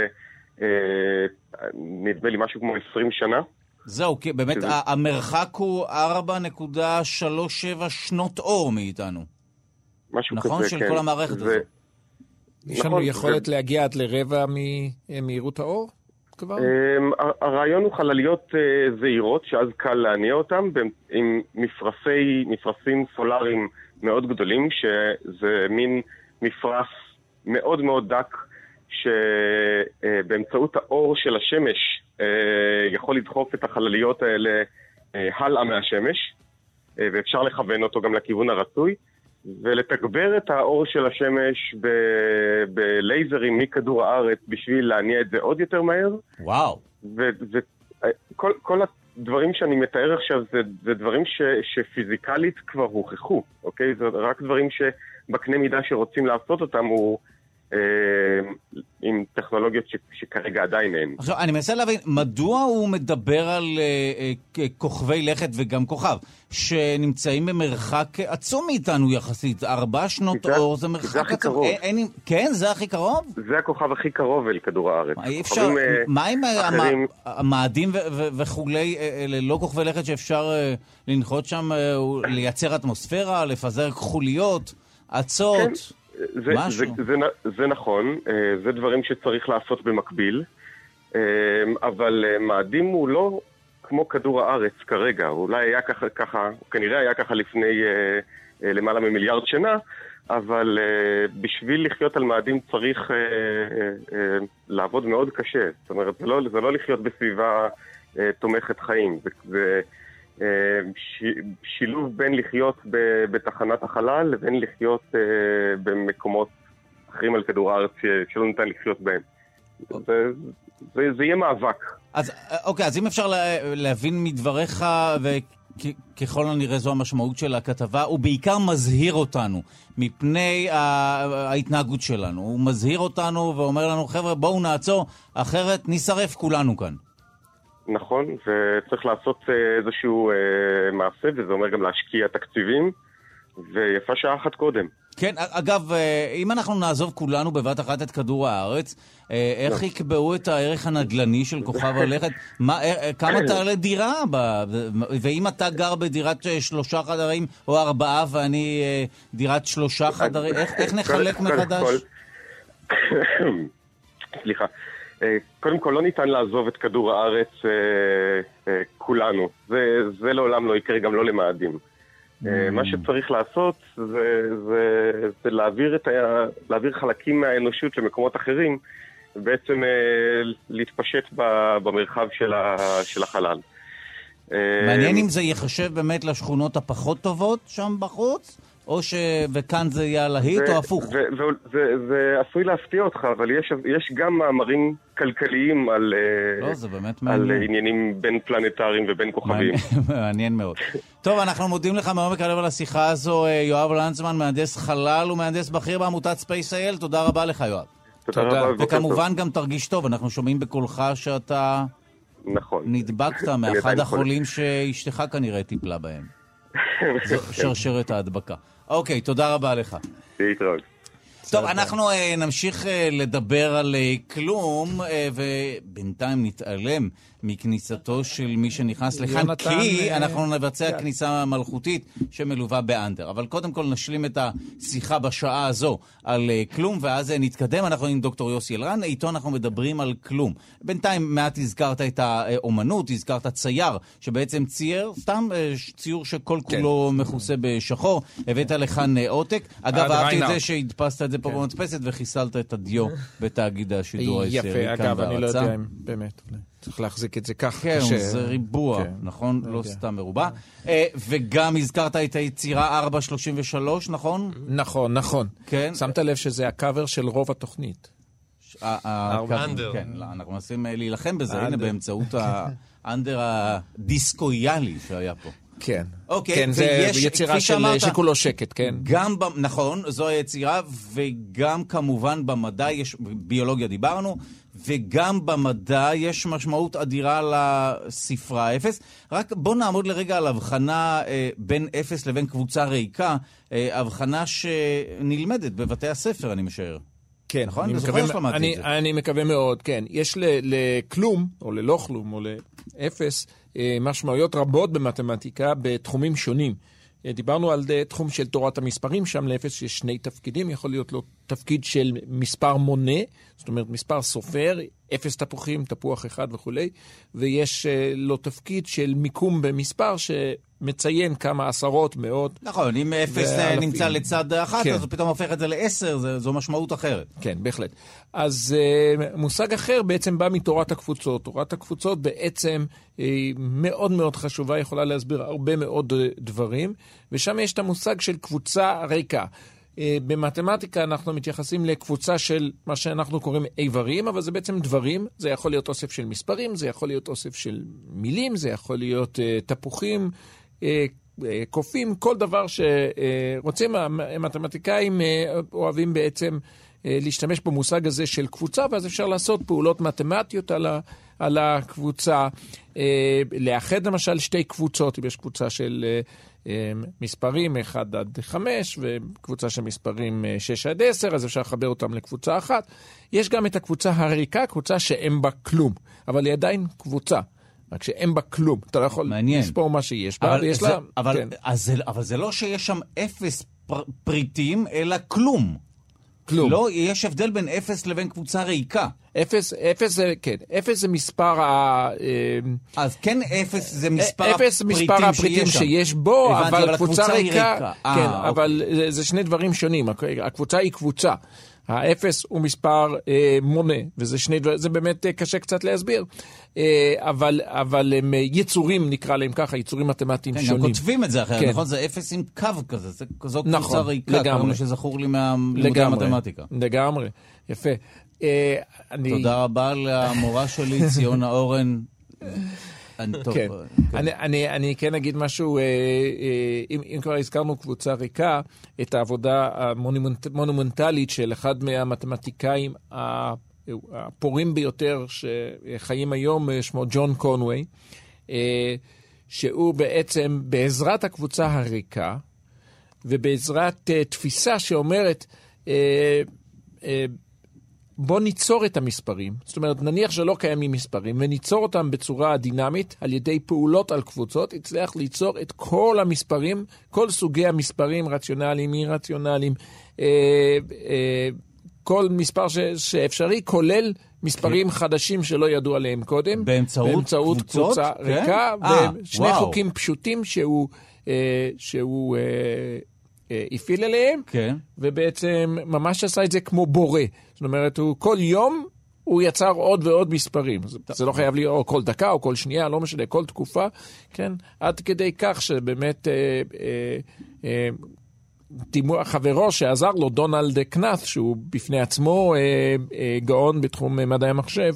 נדמה לי משהו כמו 20 שנה. זהו, באמת המרחק הוא 4.37 שנות אור מאיתנו. משהו נכון? כזה, של כן. כל המערכת הזאת. יש לנו יכולת להגיע עד לרבע ממהירות האור כבר? הרעיון הוא חלליות זעירות, שאז קל להניע אותם, עם מפרסים סולאריים מאוד גדולים, שזה מין מפרס מאוד מאוד דק, שבאמצעות האור של השמש יכול לדחוף את החלליות האלה הלאה מהשמש, ואפשר לכוון אותו גם לכיוון הרצוי, ולתגבר את האור של השמש בלייזרים מכדור הארץ בשביל להניע את זה עוד יותר מהר. וואו. וכל הדברים שאני מתאר עכשיו זה דברים שפיזיקלית כבר הוכחו, אוקיי? זה רק דברים שבקנה מידה שרוצים לעשות אותם הוא עם טכנולוגיות שכרגע עדיין אין. עכשיו, אני מנסה להבין, מדוע הוא מדבר על כוכבי לכת וגם כוכב, שנמצאים במרחק עצום מאיתנו יחסית, 4 שנות אור, זה מרחק עצום. כן, זה הכי קרוב? זה הכוכב הכי קרוב אל כדור הארץ. אפשר, מה עם המאדים וכולי, לא כוכבי לכת שאפשר לנחות שם, לייצר אטמוספירה, לפזר כחוליות, עצות? זה נכון, זה דברים שצריך לעשות במקביל, אבל מאדים הוא לא כמו כדור הארץ כרגע, אולי היה ככה, כנראה היה ככה לפני למעלה ממיליארד שנה, אבל בשביל לחיות על מאדים צריך לעבוד מאוד קשה, זאת אומרת, זה לא לחיות בסביבה תומכת חיים, זה שילוב בין לחיות בתחנת החלל לבין לחיות במקומות אחרים על כדור הארץ שלא ניתן לחיות בהם. זה יהיה מאבק. אוקיי, אז אם אפשר להבין מדבריך, וככל הנראה זו המשמעות של הכתבה, הוא בעיקר מזהיר אותנו מפני ההתנהגות שלנו. הוא מזהיר אותנו ואומר לנו, חבר'ה, בואו נעצור, אחרת נשרף כולנו כאן. נכון, וצריך לעשות איזשהו מעשה, וזה אומר גם להשקיע תקציבים, ויפה שעה אחת קודם. כן, אגב, אם אנחנו נעזוב כולנו בבת אחת את כדור הארץ, איך יקבעו את הערך הנדל"ני של כוכב הלכת? כמה תעלה דירה? ואם אתה גר בדירת 3 חדרים או 4 ואני דירת 3 חדרים, איך נחלק מחדש? סליחה. קודם כל, לא ניתן לעזוב את כדור הארץ כולנו. זה לעולם לא יקרה, גם לא למאדים. מה שצריך לעשות זה להעביר חלקים מהאנושות למקומות אחרים, ובעצם להתפשט במרחב של החלל. מעניין אם זה יחשב באמת לשכונות הפחות טובות שם בחוץ, וכאן זה יהיה להיט או הפוך? זה עשוי להפתיע אותך, אבל יש גם מאמרים כלכליים על עניינים בין פלנטריים ובין כוכבים. מעניין מאוד. טוב, אנחנו מודים לך מעומק הלב על השיחה הזו, יואב לנצמן, מהנדס חלל ומהנדס בכיר בעמותת SpaceIL. תודה רבה לך, יואב. תודה רבה. וכמובן גם תרגיש טוב, אנחנו שומעים בקולך שאתה נדבקת מאחד החולים שאשתך כנראה טיפלה בהם. זו שרשרת ההדבקה. אוקיי, תודה רבה לך. להתראות. טוב, אנחנו נמשיך לדבר על כלום, ובינתיים נתעלם מכניסתו של מי שנכנס לכאן, כי אנחנו נבצע כניסה מלכותית שמלווה באנדר. אבל קודם כל נשלים את השיחה בשעה הזו על כלום, ואז נתקדם. אנחנו עם דוקטור יוסי אלרן, איתו אנחנו מדברים על כלום. בינתיים מעט הזכרת את האומנות, הזכרת צייר, שבעצם צייר, סתם ציור שכל כולו מכוסה בשחור, הבאת לכאן עותק. אגב, אהבתי את זה שהדפסת את זה פה במדפסת, וחיסלת את הדיו בתאגיד השידור הישראלי. יפה, אגב, אני לא יודע אם באמת צריך להחזיק את זה כך. כן, זה ריבוע, נכון? לא סתם מרובע. וגם הזכרת את היצירה 433, נכון? נכון, נכון. שמת לב שזה הקאבר של רוב התוכנית. אנדר. כן, אנחנו מנסים להילחם בזה, הנה, באמצעות האנדר הדיסקויאלי שהיה פה. כן, כן, זה יצירה של שכולו שקט, כן. נכון, זו היצירה, וגם כמובן במדע, ביולוגיה דיברנו, וגם במדע יש משמעות אדירה לספרה אפס. רק בוא נעמוד לרגע על הבחנה בין אפס לבין קבוצה ריקה, הבחנה שנלמדת בבתי הספר, אני משער. כן, נכון? אני מקווה מאוד, כן. יש לכלום, או ללא כלום, או לאפס, משמעויות רבות במתמטיקה בתחומים שונים. דיברנו על תחום של תורת המספרים, שם לאפס יש שני תפקידים, יכול להיות לו תפקיד של מספר מונה, זאת אומרת מספר סופר, 0 תפוחים, תפוח אחד וכו', ויש לו תפקיד של מיקום במספר שמציין כמה עשרות, מאות. נכון, אם 0 נמצא לצד אחת, אז הוא פתאום הופך את זה ל10, זו משמעות אחרת. כן, בהחלט. אז מושג אחר בעצם בא מתורת הקבוצות. תורת הקבוצות בעצם היא מאוד מאוד חשובה, יכולה להסביר הרבה מאוד דברים, ושם יש את המושג של קבוצה ריקה. במתמטיקה אנחנו מתייחסים לקבוצה של מה שאנחנו קוראים איברים, אבל זה בעצם דברים, זה יכול להיות אוסף של מספרים, זה יכול להיות אוסף של מילים, זה יכול להיות תפוחים, קופים, כל דבר שרוצים, המתמטיקאים אוהבים בעצם להשתמש במושג הזה של קבוצה, ואז אפשר לעשות פעולות מתמטיות על הקבוצה, לאחד למשל שתי קבוצות, אם יש קבוצה של מספרים 1 עד 5 וקבוצה של מספרים 6 עד 10, אז אפשר לחבר אותם לקבוצה אחת. יש גם את הקבוצה הריקה, קבוצה שאין בה כלום, אבל היא עדיין קבוצה, רק שאין בה כלום. אתה לא יכול לספור מה שיש בה. אבל זה לא שיש שם 0 פריטים, אלא כלום. לא, יש הבדל בין 0 לבין קבוצה ריקה. 0 זה מספר אז כן 0 זה מספר הפריטים שיש בו, אבל קבוצה ריקה, כן, אבל זה שני דברים שונים. הקבוצה היא קבוצה. האפס הוא מספר מונה, וזה שני דברים, זה באמת קשה קצת להסביר. אבל הם יצורים, נקרא להם ככה, יצורים מתמטיים שונים. גם כותבים את זה אחרת, נכון? זה אפס עם קו כזה, כזו קבוצה ריקה, כמו שזכור לי מהלימודי המתמטיקה. לגמרי, יפה. תודה רבה למורה שלי, ציונה אורן. אני כן אגיד משהו, אם כבר הזכרנו קבוצה ריקה, את העבודה המונומנטלית של אחד מהמתמטיקאים הפורים ביותר שחיים היום, שמו ג'ון קונווי, שהוא בעצם בעזרת הקבוצה הריקה, ובעזרת תפיסה שאומרת, בוא ניצור את המספרים, זאת אומרת, נניח שלא קיימים מספרים, וניצור אותם בצורה דינמית, על ידי פעולות על קבוצות, הצליח ליצור את כל המספרים, כל סוגי המספרים, רציונליים, אי-רציונליים, כל מספר שאפשרי, כולל מספרים חדשים שלא ידעו עליהם קודם. באמצעות קבוצה ריקה, ושני חוקים פשוטים שהוא הפעיל עליהם, ובעצם ממש עשה את זה כמו בורא. זאת אומרת, כל יום הוא יצר עוד ועוד מספרים. זה לא חייב להיות או כל דקה או כל שנייה, לא משנה, כל תקופה, כן? עד כדי כך שבאמת חברו שעזר לו, דונלד קנאף, שהוא בפני עצמו גאון בתחום מדעי המחשב,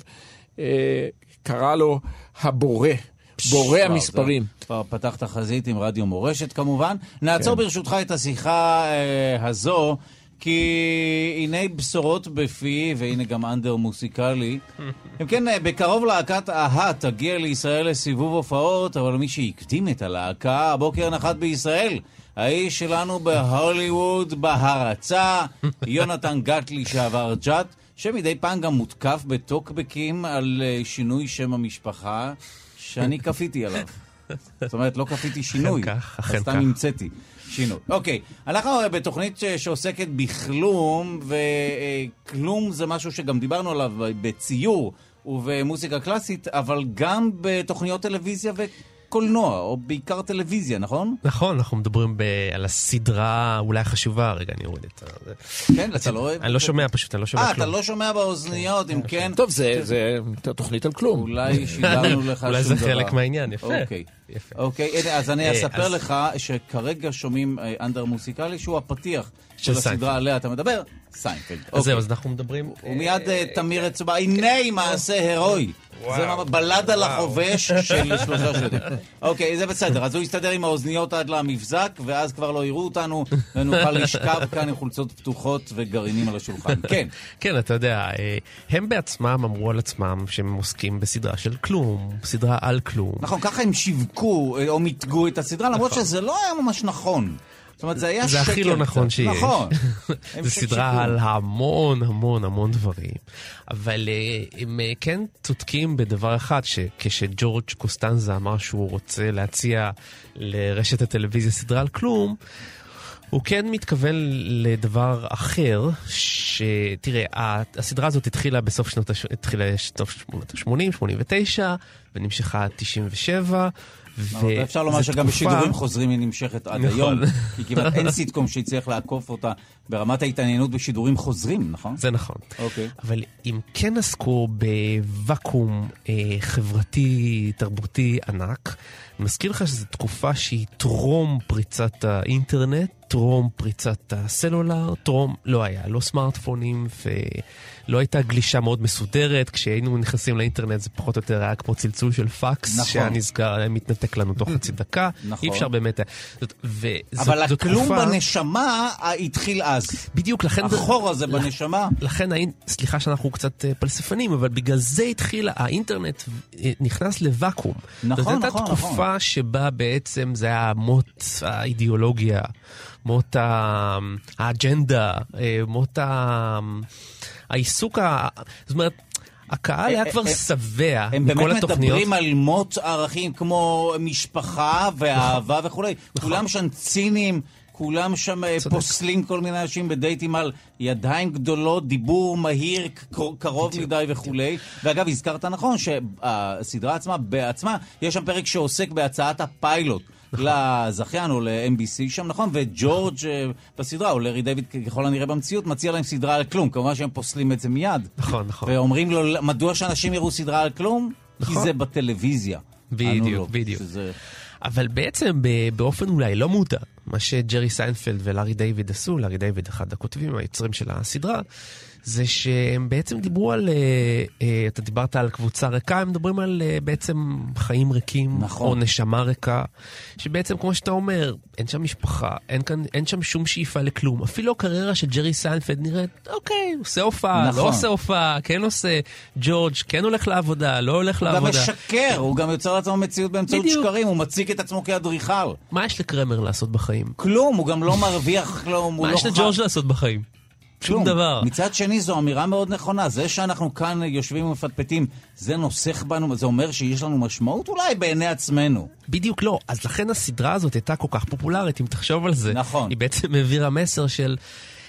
קרא לו הבורא. בורא המספרים. כבר פתח תחזית עם רדיו מורשת כמובן. נעצור ברשותך את השיחה הזו, כי הנה בשורות בפי, והנה גם אנדר מוסיקלי. אם כן, בקרוב להקת אהה תגיע לישראל לסיבוב הופעות, אבל מי שהקדים את הלהקה, הבוקר נחת בישראל. האיש שלנו בהוליווד, בהרצה, יונתן גטלי שעבר ג'אט, שמדי פעם גם מותקף בטוקבקים על שינוי שם המשפחה, שאני קפיתי עליו. זאת אומרת, לא קפיתי שינוי, אז סתם המצאתי שינוי. אוקיי, אנחנו בתוכנית שעוסקת בכלום, וכלום זה משהו שגם דיברנו עליו בציור ובמוסיקה קלאסית, אבל גם בתוכניות טלוויזיה וקולנוע, או בעיקר טלוויזיה, נכון? נכון, אנחנו מדברים על הסדרה אולי חשובה, רגע, אני אוריד את זה. כן, אתה לא אוהב? אני לא שומע פשוט, אני לא שומע כלום. אתה לא שומע באוזניות, אם כן. טוב, זה תוכנית על כלום. אולי שידרנו לך שום דבר. אולי זה חלק מהעניין, יפה. אוקיי, אז אני אספר לך שכרגע שומעים אנדר מוסיקלי, שהוא הפתיח של הסדרה עליה אתה מדבר, סיינפלד. אז זהו, אז אנחנו מדברים... ומיד תמיר את צבא, הנה מעשה הרואי. זה בלד על החובש של 3 שלדים. אוקיי, זה בסדר. אז הוא יסתדר עם האוזניות עד למבזק, ואז כבר לא יראו אותנו, ונוכל לשכב כאן עם חולצות פתוחות וגרעינים על השולחן. כן. כן, אתה יודע, הם בעצמם אמרו על עצמם שהם עוסקים בסדרה של כלום, סדרה על כלום. נכון, ככה הם שיווקו או מתגו את הסדרה, למרות שזה לא היה ממש נכון. זאת אומרת, זה היה שקר. זה הכי לא נכון שיש. נכון. זה סדרה על המון המון המון דברים. אבל הם כן צודקים בדבר אחד, שכשג'ורג' קוסטנזה אמר שהוא רוצה להציע לרשת הטלוויזיה סדרה על כלום, הוא כן מתכוון לדבר אחר, שתראה, הסדרה הזאת התחילה בסוף שנות ה-80, 89, ונמשכה 97, אפשר לומר שגם בשידורים חוזרים היא נמשכת עד היום, כי כמעט אין סיטקום שיצליח לעקוף אותה ברמת ההתעניינות בשידורים חוזרים, נכון? זה נכון. אבל אם כן עסקו בוואקום חברתי, תרבותי ענק, אני מזכיר לך שזו תקופה שהיא טרום פריצת האינטרנט, טרום פריצת הסלולר, טרום לא היה, לא סמארטפונים ולא הייתה גלישה מאוד מסודרת, כשהיינו נכנסים לאינטרנט זה פחות או יותר היה כמו צלצול של פקס, שהיה נסגר, מתנתק לנו תוך חצי דקה, אי אפשר באמת. אבל הכלום בנשמה התחיל אז. בדיוק, לכן... החור הזה בנשמה. לכן, סליחה שאנחנו קצת פלספנים, אבל בגלל זה התחיל, האינטרנט נכנס לוואקום. נכון, זו הייתה תקופה שבה בעצם זה היה מות האידיאולוגיה, מות האג'נדה, מות העיסוק, זאת אומרת, הקהל היה כבר שבע מכל התוכניות. הם באמת מדברים על מות ערכים כמו משפחה ואהבה וכו'. כולם שם ציניים, כולם שם פוסלים כל מיני אנשים בדייטים על ידיים גדולות, דיבור מהיר, קרוב מדי וכו'. ואגב, הזכרת נכון שהסדרה עצמה בעצמה, יש שם פרק שעוסק בהצעת הפיילוט. לזכיין או ל-MBC שם, נכון? וג'ורג' בסדרה, או לארי דיוויד ככל הנראה במציאות, מציע להם סדרה על כלום. כמובן שהם פוסלים את זה מיד. נכון, נכון. ואומרים לו, מדוע שאנשים יראו סדרה על כלום? נכון. כי זה בטלוויזיה. בדיוק, בדיוק. שזה... אבל בעצם באופן אולי לא מודע, מה שג'רי סיינפלד ולארי דיוויד עשו, לארי דיוויד אחד הכותבים, היוצרים של הסדרה, זה שהם בעצם דיברו על, אתה דיברת על קבוצה ריקה, הם מדברים על בעצם חיים ריקים, נכון. או נשמה ריקה, שבעצם כמו שאתה אומר, אין שם משפחה, אין שם שום שאיפה לכלום, אפילו הקריירה של ג'רי סיינפלד נראית, אוקיי, עושה הופעה, נכון. לא עושה הופעה, כן עושה, ג'ורג' כן הולך לעבודה, לא הולך לעבודה. הוא גם משקר, הוא גם יוצר לעצמו מציאות באמצעות שקרים, הוא מציג את עצמו כאדריכל. מה יש לקרמר לעשות בחיים? כלום, הוא גם לא מרוויח כלום. מה יש לג'ורג' לעשות בחיים? שום דבר. מצד שני זו אמירה מאוד נכונה. זה שאנחנו כאן יושבים ומפטפטים, זה נוסח בנו, זה אומר שיש לנו משמעות אולי בעיני עצמנו. בדיוק לא. אז לכן הסדרה הזאת הייתה כל כך פופולרית, אם תחשוב על זה. נכון. היא בעצם העבירה מסר של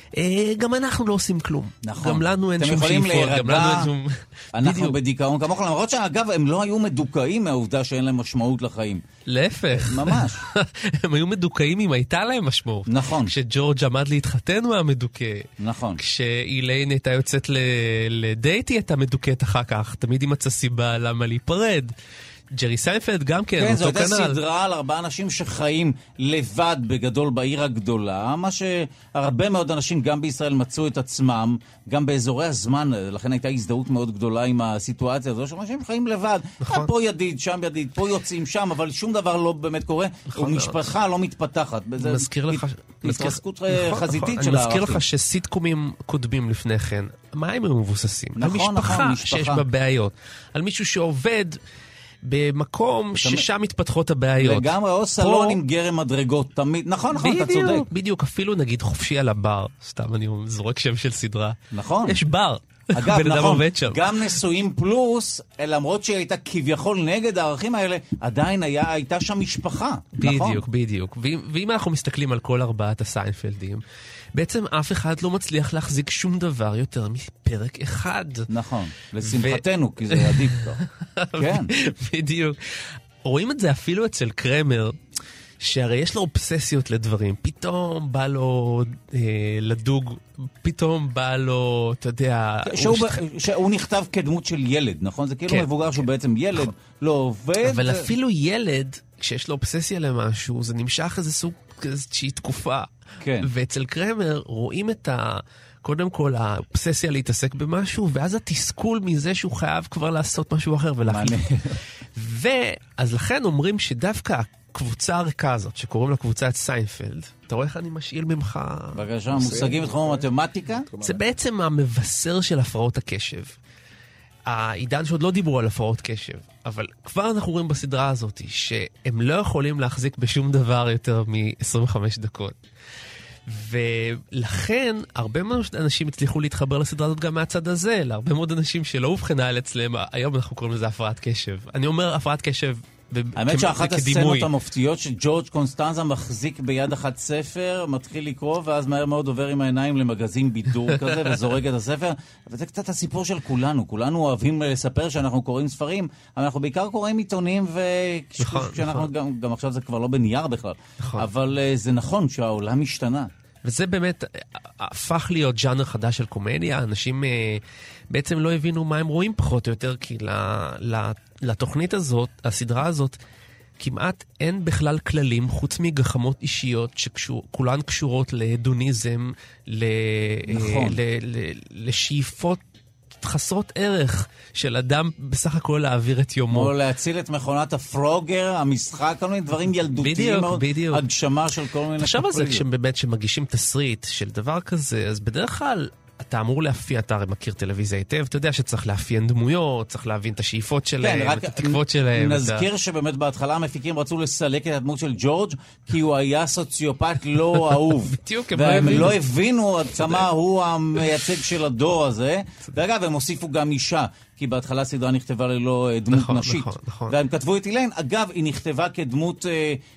גם אנחנו לא עושים כלום. נכון. גם לנו אין שום שאיפות, גם לנו אין שום... אנחנו בדיכאון כמוך, למרות שאגב, הם לא היו מדוכאים מהעובדה שאין להם משמעות לחיים. להפך. ממש. הם היו מדוכאים אם הייתה להם משמעות. נכון. כשג'ורג' עמד להתחתן הוא היה מדוכא. נכון. כשאיליין הייתה יוצאת לדייט היא הייתה מדוכאת אחר כך. תמיד היא מצאה סיבה למה להיפרד. ג'רי סיינפלד גם כן, כן, זו הייתה סדרה על 4 אנשים שחיים לבד בגדול בעיר הגדולה, מה שהרבה מאוד אנשים גם בישראל מצאו את עצמם, גם באזורי הזמן, לכן הייתה הזדהות מאוד גדולה עם הסיטואציה הזו, שאנשים חיים לבד, נכון. פה ידיד, שם ידיד, פה יוצאים שם, אבל שום דבר לא באמת קורה, נכון, ומשפחה לא מתפתחת. מזכיר לך... התרסקות חזיתית של הערכים. אני מזכיר לך שסיטקומים קודמים לפני כן, מה הם מבוססים? נכון, על משפחה שיש בה בעיות, על מישהו שעובד במקום ששם מתפתחות הבעיות. לגמרי, או סלון עם גרם מדרגות, תמיד. נכון, אתה צודק. בדיוק, אפילו נגיד חופשי על הבר, סתם אני זורק שם של סדרה. נכון. יש בר. אגב, נכון, גם נשואים פלוס, למרות שהיא הייתה כביכול נגד הערכים האלה, עדיין הייתה שם משפחה. בדיוק, בדיוק. ואם אנחנו מסתכלים על כל 4 הסיינפלדים, בעצם אף אחד לא מצליח להחזיק שום דבר יותר מפרק אחד. נכון, לשמחתנו, כי זה עדיף טוב. כן. בדיוק. רואים את זה אפילו אצל קרמר, שהרי יש לו אובססיות לדברים. פתאום בא לו לדוג, פתאום בא לו, אתה יודע... שהוא נכתב כדמות של ילד, נכון? זה כאילו מבוגר שהוא בעצם ילד, לא עובד. אבל אפילו ילד, כשיש לו אובססיה למשהו, זה נמשך איזה סוג איזושהי תקופה. כן. ואצל קרמר רואים את קודם כל האובססיה להתעסק במשהו, ואז התסכול מזה שהוא חייב כבר לעשות משהו אחר ולהחליט. ואז לכן אומרים שדווקא הקבוצה הריקה הזאת, שקוראים לה קבוצת סיינפלד, אתה רואה איך אני משאיל ממך... בבקשה, מושגים בתחום המתמטיקה? זה בעצם המבשר של הפרעות הקשב. העידן שעוד לא דיברו על הפרעות קשב, אבל כבר אנחנו רואים בסדרה הזאת שהם לא יכולים להחזיק בשום דבר יותר מ-25 דקות. ולכן הרבה מאוד אנשים הצליחו להתחבר לסדרה הזאת גם מהצד הזה, להרבה מאוד אנשים שלא הובחנה על אצלם, היום אנחנו קוראים לזה הפרעת קשב. אני אומר הפרעת קשב האמת שאחת הסצנות המופתיות שג'ורג' קונסטנזה מחזיק ביד אחת ספר, מתחיל לקרוא, ואז מהר מאוד עובר עם העיניים למגזין בידור כזה, וזורק את הספר. וזה קצת הסיפור של כולנו. כולנו אוהבים לספר שאנחנו קוראים ספרים, אבל אנחנו בעיקר קוראים עיתונים, וכשאנחנו גם עכשיו זה כבר לא בנייר בכלל. אבל זה נכון שהעולם השתנה. וזה באמת הפך להיות ז'אנר חדש של קומדיה. אנשים בעצם לא הבינו מה הם רואים פחות או יותר, כי לתוכנית הזאת, הסדרה הזאת, כמעט אין בכלל כללים, חוץ מגחמות אישיות שכולן קשורות להדוניזם, לשאיפות חסרות ערך של אדם בסך הכל להעביר את יומו. או להציל את מכונת הפרוגר, המשחק, כל מיני דברים ילדותיים מאוד, הגשמה של כל מיני... עכשיו על זה כשבאמת שמגישים תסריט של דבר כזה, אז בדרך כלל אתה אמור להפיין, אתה הרי מכיר טלוויזיה היטב, אתה יודע שצריך להפיין דמויות, צריך להבין את השאיפות שלהם, את התקוות שלהם. נזכיר שבאמת בהתחלה המפיקים רצו לסלק את הדמות של ג'ורג' כי הוא היה סוציופט לא אהוב. בדיוק, והם לא הבינו עד כמה הוא המייצג של הדור הזה. ואגב, הם הוסיפו גם אישה, כי בהתחלה הסדרה נכתבה ללא דמות נשית. והם כתבו את אילן, אגב, היא נכתבה כדמות...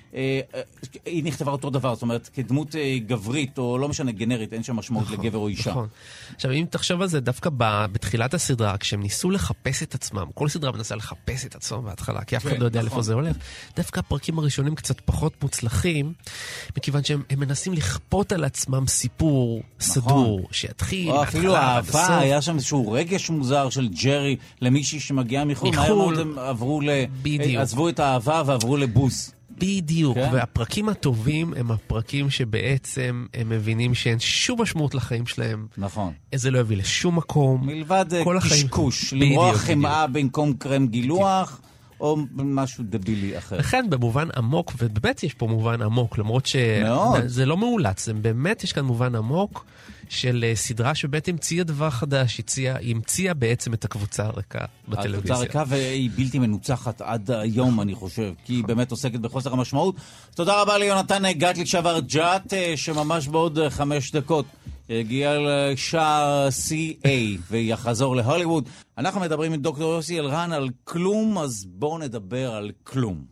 היא נכתבה אותו דבר, זאת אומרת, כדמות גברית, או לא משנה, גנרית, אין שם משמעות לגבר או אישה. עכשיו, אם תחשוב על זה, דווקא בתחילת הסדרה, כשהם ניסו לחפש את עצמם, כל סדרה מנסה לחפש את עצמם בהתחלה, כי אף אחד לא יודע לאיפה זה הולך, דווקא הפרקים הראשונים קצת פחות מוצלחים, מכיוון שהם מנסים לכפות על עצמם סיפור סדור, שיתחיל, אפילו האהבה, היה שם איזשהו רגש מוזר של ג'רי למישהי שמגיעה מחול, מהר מאוד הם עזבו את האהבה ועברו לבוס. בדיוק, והפרקים הטובים הם הפרקים שבעצם הם מבינים שאין שום משמעות לחיים שלהם. נכון. זה לא יביא לשום מקום. מלבד קשקוש, למרוח חמאה במקום קרם גילוח, או משהו דבילי אחר. לכן במובן עמוק, ובאמת יש פה מובן עמוק, למרות שזה לא מאולץ, באמת יש כאן מובן עמוק של סדרה שבאמת המציאה דבר חדש, היא המציאה בעצם את הקבוצה הריקה בטלוויזיה. הקבוצה הריקה והיא בלתי מנוצחת עד היום, אני חושב, כי היא באמת עוסקת בחוסר המשמעות. תודה רבה ליונתן גטליק שוורג'אט, שממש בעוד 5 דקות הגיע לשער CA ויחזור להוליווד. אנחנו מדברים עם דוקטור יוסי אלרן על כלום, אז בואו נדבר על כלום.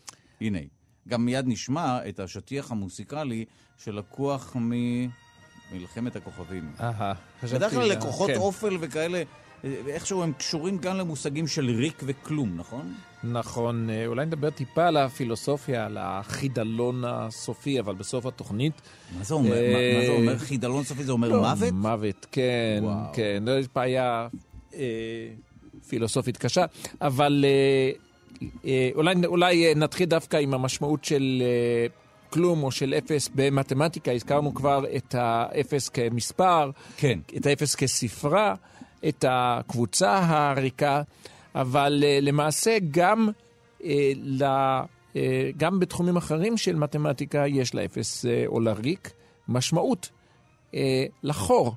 הנה, גם מיד נשמע את השטיח המוסיקלי שלקוח מלחמת הכוכבים. בדרך כלל לקוחות אופל וכאלה, איכשהו הם קשורים גם למושגים של ריק וכלום, נכון? נכון, אולי נדבר טיפה על הפילוסופיה, על החידלון הסופי, אבל בסוף התוכנית... מה זה אומר חידלון סופי? זה אומר מוות? מוות, כן, כן. זו בעיה פילוסופית קשה, אבל אולי נתחיל דווקא עם המשמעות של כלום או של אפס במתמטיקה. הזכרנו כבר את האפס כמספר, כן. את האפס כספרה, את הקבוצה הריקה, אבל למעשה גם בתחומים אחרים של מתמטיקה יש לאפס או לריק משמעות לחור.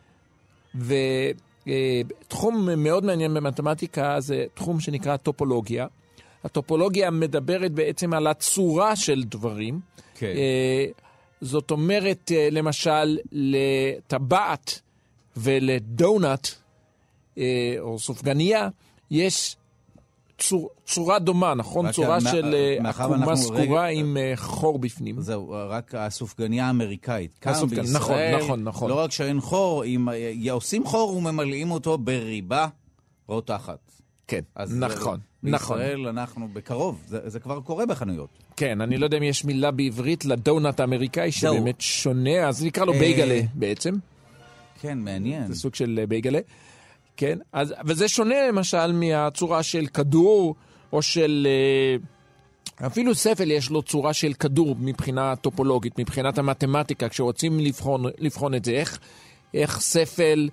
ותחום מאוד מעניין במתמטיקה זה תחום שנקרא טופולוגיה. הטופולוגיה מדברת בעצם על הצורה של דברים. כן. זאת אומרת, למשל, לטבעת ולדונט, או סופגניה, יש צורה דומה, נכון? צורה של עקומה סגורה עם חור בפנים. זהו, רק הסופגניה האמריקאית. נכון. לא רק שאין חור, אם עושים חור וממלאים אותו בריבה רותחת. כן, נכון. בישראל אנחנו בקרוב, זה כבר קורה בחנויות. כן, אני לא יודע אם יש מילה בעברית לדונט האמריקאי שבאמת שונה, אז נקרא לו בייגלה בעצם. כן, מעניין. זה סוג של בייגלה. כן, וזה שונה למשל מהצורה של כדור, או של... אפילו ספל יש לו צורה של כדור מבחינה טופולוגית, מבחינת המתמטיקה, כשרוצים לבחון את זה. איך ספל...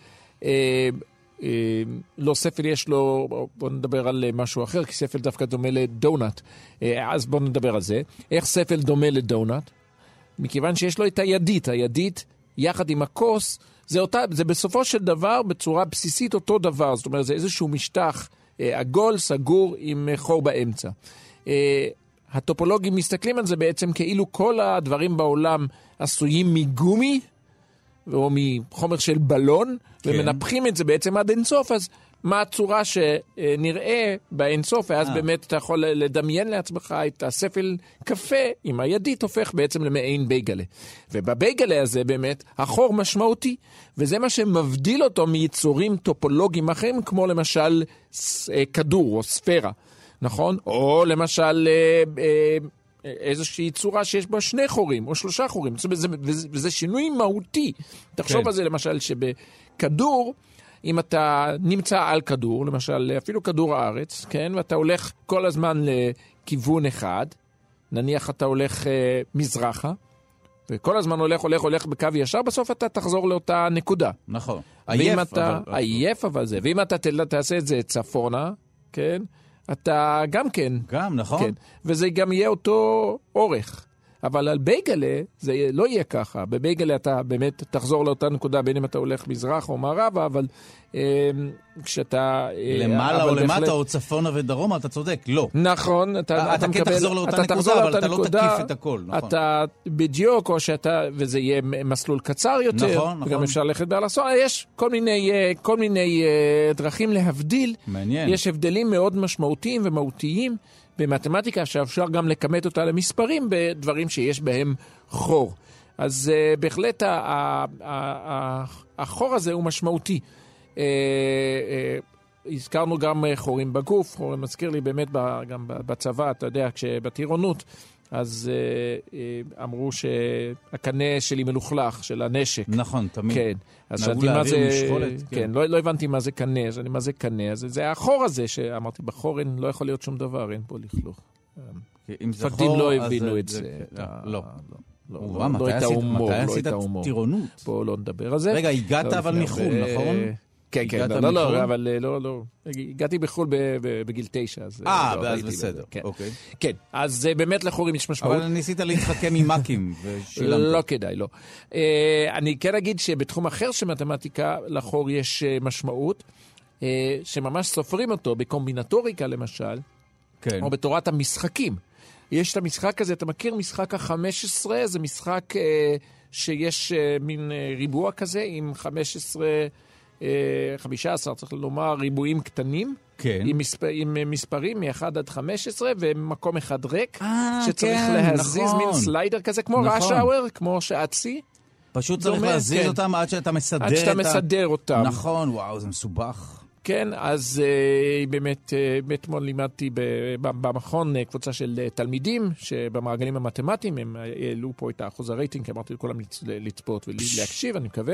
לא, ספל יש לו, בוא נדבר על משהו אחר, כי ספל דווקא דומה לדונט. אז בוא נדבר על זה. איך ספל דומה לדונט? מכיוון שיש לו את הידית. הידית יחד עם הכוס, זה בסופו של דבר בצורה בסיסית אותו דבר. זאת אומרת, זה איזשהו משטח עגול, סגור, עם חור באמצע. הטופולוגים מסתכלים על זה בעצם כאילו כל הדברים בעולם עשויים מגומי, או מחומר של בלון, כן. ומנפחים את זה בעצם עד אינסוף, אז מה הצורה שנראה באינסוף, ואז באמת אתה יכול לדמיין לעצמך את הספל קפה עם הידית הופך בעצם למעין בייגלה. ובבייגלה הזה באמת החור משמעותי, וזה מה שמבדיל אותו מיצורים טופולוגיים אחרים, כמו למשל כדור או ספירה, נכון? או למשל... איזושהי צורה שיש בה 2 חורים או 3 חורים, וזה שינוי מהותי. תחשוב על זה למשל שבכדור, אם אתה נמצא על כדור, למשל אפילו כדור הארץ, כן, ואתה הולך כל הזמן לכיוון אחד, נניח אתה הולך מזרחה, וכל הזמן הולך בקו ישר, בסוף אתה תחזור לאותה נקודה. נכון. עייף אבל זה, ואם אתה תעשה את זה צפונה, כן, אתה גם כן. גם, נכון. כן. וזה גם יהיה אותו אורך. אבל על בייגלה זה לא יהיה ככה. בבייגלה אתה באמת תחזור לאותה נקודה, בין אם אתה הולך מזרח או מערבה, אבל כשאתה... למעלה או למטה או צפונה ודרומה, אתה צודק, לא. נכון. אתה כן תחזור לאותה נקודה, אבל אתה לא תקיף את הכל, נכון. אתה בדיוק, או שאתה... וזה יהיה מסלול קצר יותר. נכון. וגם אפשר ללכת באלכסון. יש כל מיני דרכים להבדיל. מעניין. יש הבדלים מאוד משמעותיים ומהותיים במתמטיקה, שאפשר גם לכמת אותה למספרים בדברים שיש בהם חור. אז בהחלט החור הזה הוא משמעותי. הזכרנו גם חורים בגוף, חורים מזכיר לי באמת גם בצבא, אתה יודע, כשבטירונות, אז אמרו שהקנה שלי מלוכלך, של הנשק. נכון, תמיד. כן. אז שאלתי מה זה... כן, לא הבנתי מה זה קנה, אז אני מה זה קנה. אז זה החור הזה שאמרתי, בחור לא יכול להיות שום דבר, אין פה לכלוך. מפקדים לא הבינו את זה. לא. לא את ההומור. מתי עשית טירונות? פה לא נדבר על זה. רגע, הגעת אבל מחול, נכון? כן, לא, אבל לא. הגעתי בחול בגיל 9. אז בסדר, אוקיי. כן, אז באמת לחורים יש משמעות. אבל ניסית להתחכם עם מקים ושילמת. לא כדאי, לא. אני כן אגיד שבתחום אחר של מתמטיקה, לחור יש משמעות, שממש סופרים אותו בקומבינטוריקה למשל, או בתורת המשחקים. יש את המשחק הזה, אתה מכיר משחק ה-15, זה משחק שיש מין ריבוע כזה עם 15, צריך לומר, ריבועים קטנים, כן. עם מספרים מ-1 עד 15, ומקום אחד ריק, שצריך להזיז מין סליידר כזה, כמו ראש האוור, כמו שעצי. פשוט צריך להזיז אותם עד שאתה מסדר עד שאתה מסדר אותם. נכון, וואו, זה מסובך. כן, אז באמת, אתמול לימדתי במכון קבוצה של תלמידים, שבמעגלים המתמטיים הם העלו פה את האחוז הרייטינג, כי אמרתי לכולם לצפות ולהקשיב, אני מקווה.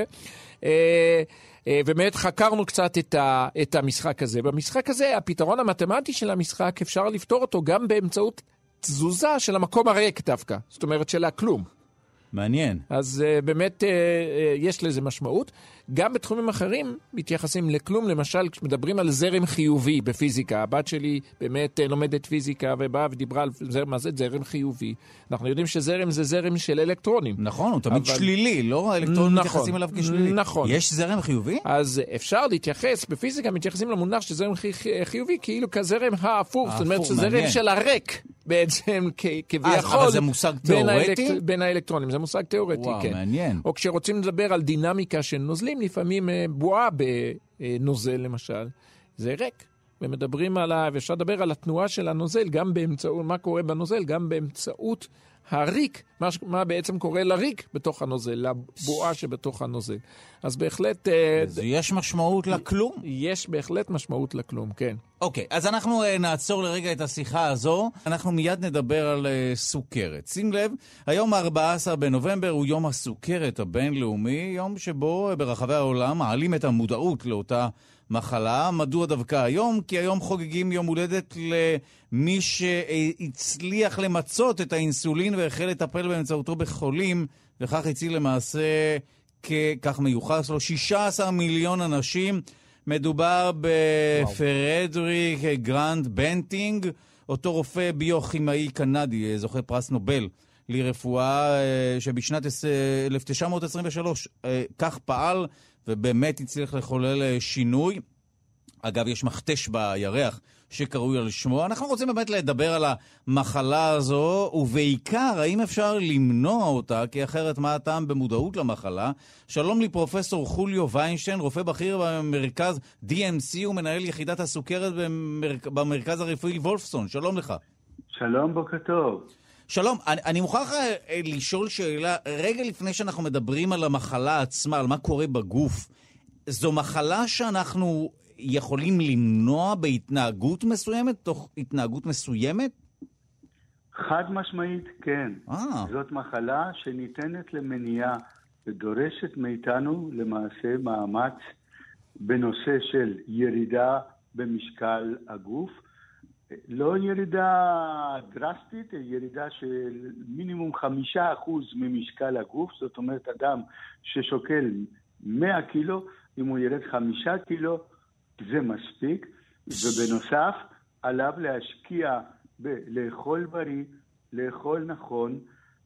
ובאמת חקרנו קצת את המשחק הזה. במשחק הזה, הפתרון המתמטי של המשחק, אפשר לפתור אותו גם באמצעות תזוזה של המקום הריק דווקא. זאת אומרת של הכלום. מעניין. אז באמת יש לזה משמעות. גם בתחומים אחרים מתייחסים לכלום, למשל כשמדברים על זרם חיובי בפיזיקה. הבת שלי באמת לומדת פיזיקה ובאה ודיברה על מה זה זרם חיובי. אנחנו יודעים שזרם זה זרם של אלקטרונים. נכון, הוא תמיד שלילי, לא האלקטרונים מתייחסים אליו כשלילי. נכון. יש זרם חיובי? אז אפשר להתייחס, בפיזיקה מתייחסים למונח של זרם חיובי כאילו כזרם ההפוך, זאת אומרת שזרם של הריק בעצם כביכול. אבל זה מושג תיאורטי? בין האלקטרונים, זה מושג תיאורטי, כן. וואו, מעניין. או כשרוצים לדבר על דינמיקה של נוזלים, לפעמים בועה בנוזל למשל, זה ריק. ומדברים עליו, אפשר לדבר על התנועה של הנוזל, גם באמצעות, מה קורה בנוזל, גם באמצעות הריק, מה בעצם קורה לריק בתוך הנוזל, לבועה שבתוך הנוזל. אז בהחלט... יש משמעות לכלום? יש בהחלט משמעות לכלום, כן. אוקיי, אז אנחנו נעצור לרגע את השיחה הזו. אנחנו מיד נדבר על סוכרת. שים לב, היום 14 בנובמבר הוא יום הסוכרת הבינלאומי, יום שבו ברחבי העולם מעלים את המודעות לאותה מחלה. מדוע דווקא היום? כי היום חוגגים יום הולדת למי שהצליח למצות את האינסולין והחל לטפל באמצעותו בחולים, וכך הציל למעשה, כך מיוחס לו, 16 מיליון אנשים. מדובר בפרדריק גרנד בנטינג, אותו רופא ביוכימאי קנדי, זוכה פרס נובל לרפואה, שבשנת 1923 כך פעל, ובאמת הצליח לחולל שינוי. אגב, יש מכתש בירח שקרוי על שמו. אנחנו רוצים באמת לדבר על המחלה הזו, ובעיקר, האם אפשר למנוע אותה, כי אחרת מה הטעם במודעות למחלה. שלום לי פרופסור חוליו ויינשטיין, רופא בכיר במרכז DMC ומנהל יחידת הסוכרת במרכז הרפואי וולפסון. שלום לך. שלום, בוקר טוב. שלום, אני מוכרח לשאול שאלה, רגע לפני שאנחנו מדברים על המחלה עצמה, על מה קורה בגוף, זו מחלה שאנחנו יכולים למנוע בהתנהגות מסוימת, תוך התנהגות מסוימת? חד משמעית, כן. זאת מחלה שניתנת למניעה ודורשת מאיתנו למעשה מאמץ בנושא של ירידה במשקל הגוף, לא ירידה דרסטית, ירידה של מינימום 5% ממשקל הגוף, זאת אומרת אדם ששוקל 100 קילו, אם הוא ירד 5 קילו, זה מספיק, ובנוסף עליו להשקיע לאכול בריא, לאכול נכון,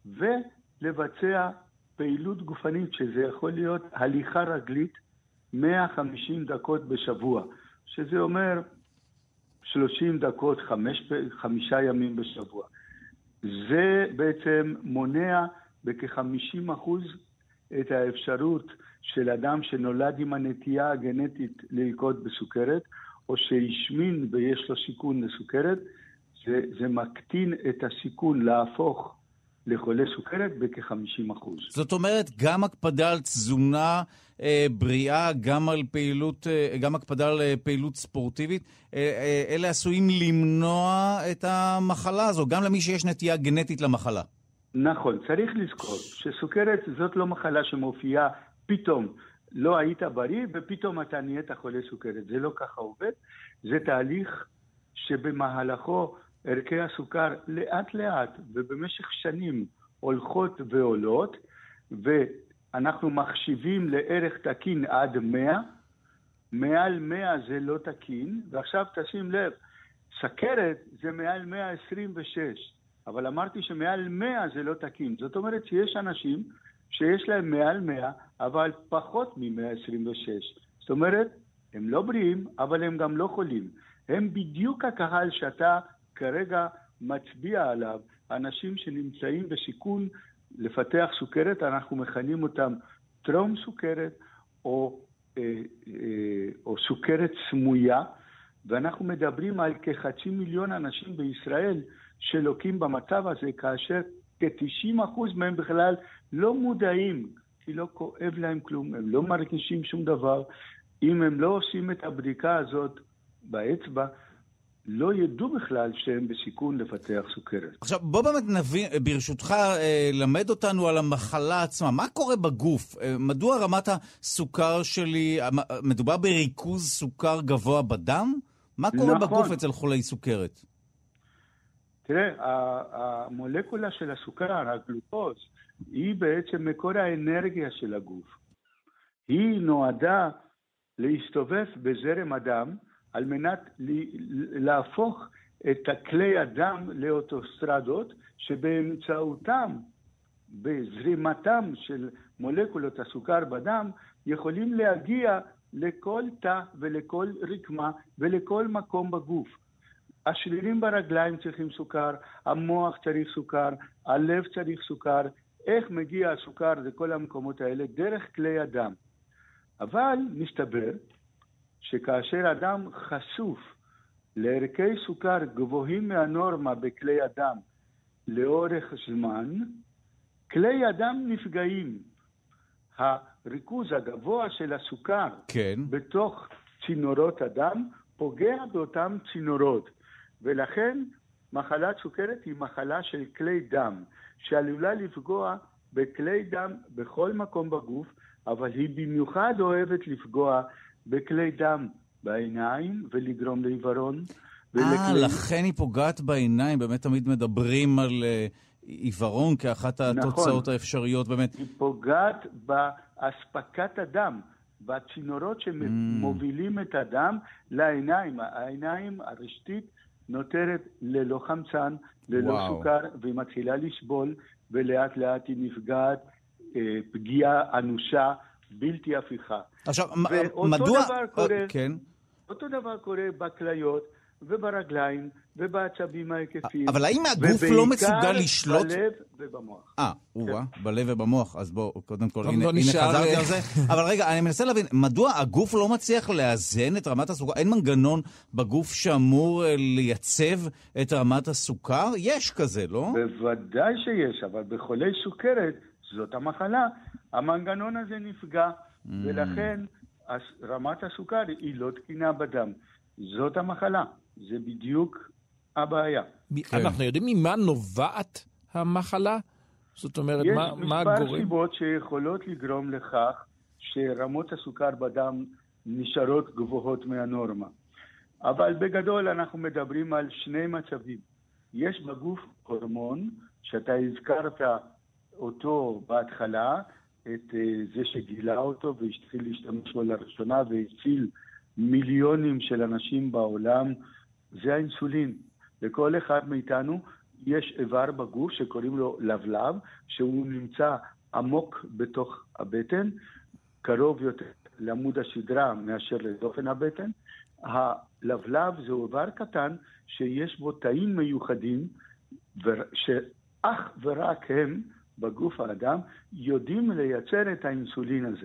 ולבצע פעילות גופנית, שזה יכול להיות הליכה רגלית 150 דקות בשבוע, שזה אומר 30 דקות, 5 ימים בשבוע. זה בעצם מונע בכ-50% את האפשרות של אדם שנולד עם הנטייה הגנטית ללקות בסוכרת, או שישמין ויש לו סיכון לסוכרת, זה מקטין את הסיכון להפוך לחולה סוכרת בכ-50%. זאת אומרת, גם הקפדה על תזונה בריאה, גם הקפדה על פעילות ספורטיבית, אלה עשויים למנוע את המחלה הזו, גם למי שיש נטייה גנטית למחלה. נכון, צריך לזכור שסוכרת זאת לא מחלה שמופיעה פתאום. לא היית בריא ופתאום אתה נהיית חולה סוכרת. זה לא ככה עובד. זה תהליך שבמהלכו ערכי הסוכר לאט לאט ובמשך שנים הולכות ועולות, ואנחנו מחשיבים לערך תקין עד 100. מעל 100 זה לא תקין, ועכשיו תשים לב, סוכרת זה מעל 126. אבל אמרתי שמעל 100 זה לא תקין. זאת אומרת שיש אנשים שיש להם מעל 100, אבל פחות מ-126. זאת אומרת, הם לא בריאים, אבל הם גם לא חולים. הם בדיוק הקהל שאתה כרגע מצביע עליו. אנשים שנמצאים בסיכון לפתח סוכרת, אנחנו מכנים אותם טרום סוכרת או סוכרת סמויה, ואנחנו מדברים על כ500,000 אנשים בישראל שלוקים במצב הזה, כאשר כ90% מהם בכלל לא מודעים כי לא כואב להם כלום, הם לא מרגישים שום דבר. אם הם לא עושים את הבדיקה הזאת באצבע, לא ידעו בכלל שהם בסיכון לפתח סוכרת. עכשיו, בוא באמת נבין, ברשותך, למד אותנו על המחלה עצמה. מה קורה בגוף? מדוע רמת הסוכר שלי, מדובר בריכוז סוכר גבוה בדם? מה קורה בגוף אצל חולי סוכרת? תראה, המולקולה של הסוכר, הגלוקוז, היא בעצם מקור האנרגיה של הגוף. היא נועדה להסתובב בזרם הדם, על מנת להפוך את כלי הדם לאוטוסטרדות, שבאמצעותם, בזרימתם של מולקולות הסוכר בדם, יכולים להגיע לכל תא ולכל רקמה ולכל מקום בגוף. השרירים ברגליים צריכים סוכר, המוח צריך סוכר, הלב צריך סוכר. איך מגיע הסוכר לכל המקומות האלה? דרך כלי הדם. אבל מסתבר שכאשר אדם חשוף לערכי סוכר גבוהים מהנורמה בכלי הדם לאורך זמן, כלי הדם נפגעים. הריכוז הגבוה של הסוכר בתוך צינורות הדם פוגע באותם צינורות, ולכן מחלת סוכרת היא מחלה של כלי דם, שעלולה לפגוע בכלי דם בכל מקום בגוף, אבל היא במיוחד אוהבת לפגוע בכלי דם בעיניים ולגרום לעיוורון. לכן היא פוגעת בעיניים. באמת תמיד מדברים על עיוורון כאחת התוצאות האפשריות. באמת. היא פוגעת בהספקת הדם, בצינורות שמובילים את הדם לעיניים. העיניים הרשתית נותרת ללא חמצן, ללא סוכר, והיא מתחילה לסבול, ולאט לאט היא נפגעת פגיעה אנושה, בלתי הפיכה. עכשיו, מדוע... אותו דבר קורה בכליות וברגליים ובעצבים ההיקפיים. אבל האם הגוף לא מסוגל לשלוט? ובעיקר בלב ובמוח. בלב ובמוח. אז בואו, קודם כל, הנה חזרתי על זה. אבל רגע, אני מנסה להבין, מדוע הגוף לא מצליח לאזן את רמת הסוכר? אין מנגנון בגוף שאמור לייצב את רמת הסוכר? יש כזה, לא? בוודאי שיש, אבל בחולי סוכרת, זאת המחלה, המנגנון הזה נפגע, ולכן רמת הסוכר היא לא תקינה בדם. זאת המחלה. זה בדיוק הבעיה. אנחנו יודעים ממה נובעת המחלה? זאת אומרת, מה הגורם? יש מספר סיבות שיכולות לגרום לכך שרמות הסוכר בדם נשארות גבוהות מהנורמה. אבל בגדול אנחנו מדברים על שני מצבים. יש בגוף הורמון, שאתה הזכרת אותו בהתחלה, את זה שגילה אותו והתחיל להשתמש בו לראשונה והציל מיליונים של אנשים בעולם, זה האינסולין. לכל אחד מאיתנו יש איבר בגוף שקוראים לו לבלב, שהוא נמצא עמוק בתוך הבטן, קרוב יותר לעמוד השדרה מאשר לדופן הבטן. הלבלב זה איבר קטן שיש בו תאים מיוחדים, שאך ורק הם בגוף האדם יודעים לייצר את האינסולין הזה.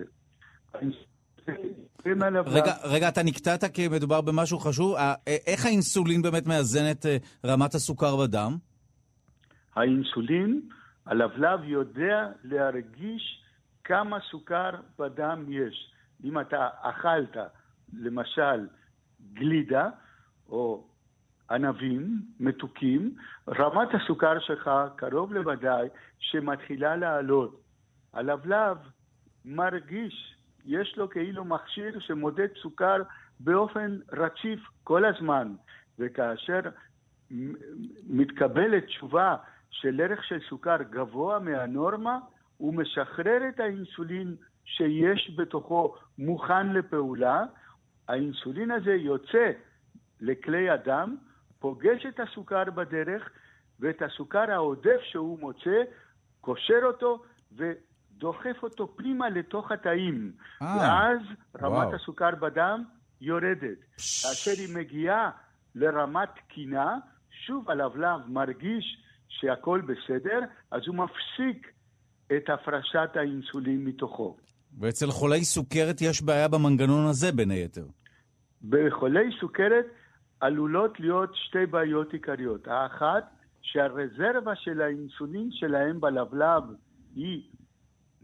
רגע, אתה נקטעת כי מדובר במשהו חשוב. איך האינסולין באמת מאזן את רמת הסוכר בדם? האינסולין, הלבלב יודע להרגיש כמה סוכר בדם יש. אם אתה אכלת, למשל, גלידה או ענבים מתוקים, רמת הסוכר שלך קרוב לוודאי שמתחילה לעלות. הלבלב מרגיש, יש לו כאילו מכשיר שמודד סוכר באופן רציף כל הזמן, וכאשר מתקבלת תשובה של ערך של סוכר גבוה מהנורמה, הוא משחרר את האינסולין שיש בתוכו מוכן לפעולה. האינסולין הזה יוצא לכלי הדם, פוגש את הסוכר בדרך, ואת הסוכר העודף שהוא מוצא, קושר אותו ודוחף אותו פנימה לתוך התאים. ואז רמת הסוכר בדם יורדת. כאשר היא מגיעה לרמת תקינה, שוב הלבלב מרגיש שהכל בסדר, אז הוא מפסיק את הפרשת האינסולין מתוכו. ואצל חולי סוכרת יש בעיה במנגנון הזה בין היתר. בחולי סוכרת עלולות להיות שתי בעיות עיקריות. האחת, שהרזרבה של האינסולין שלהם בלבלב היא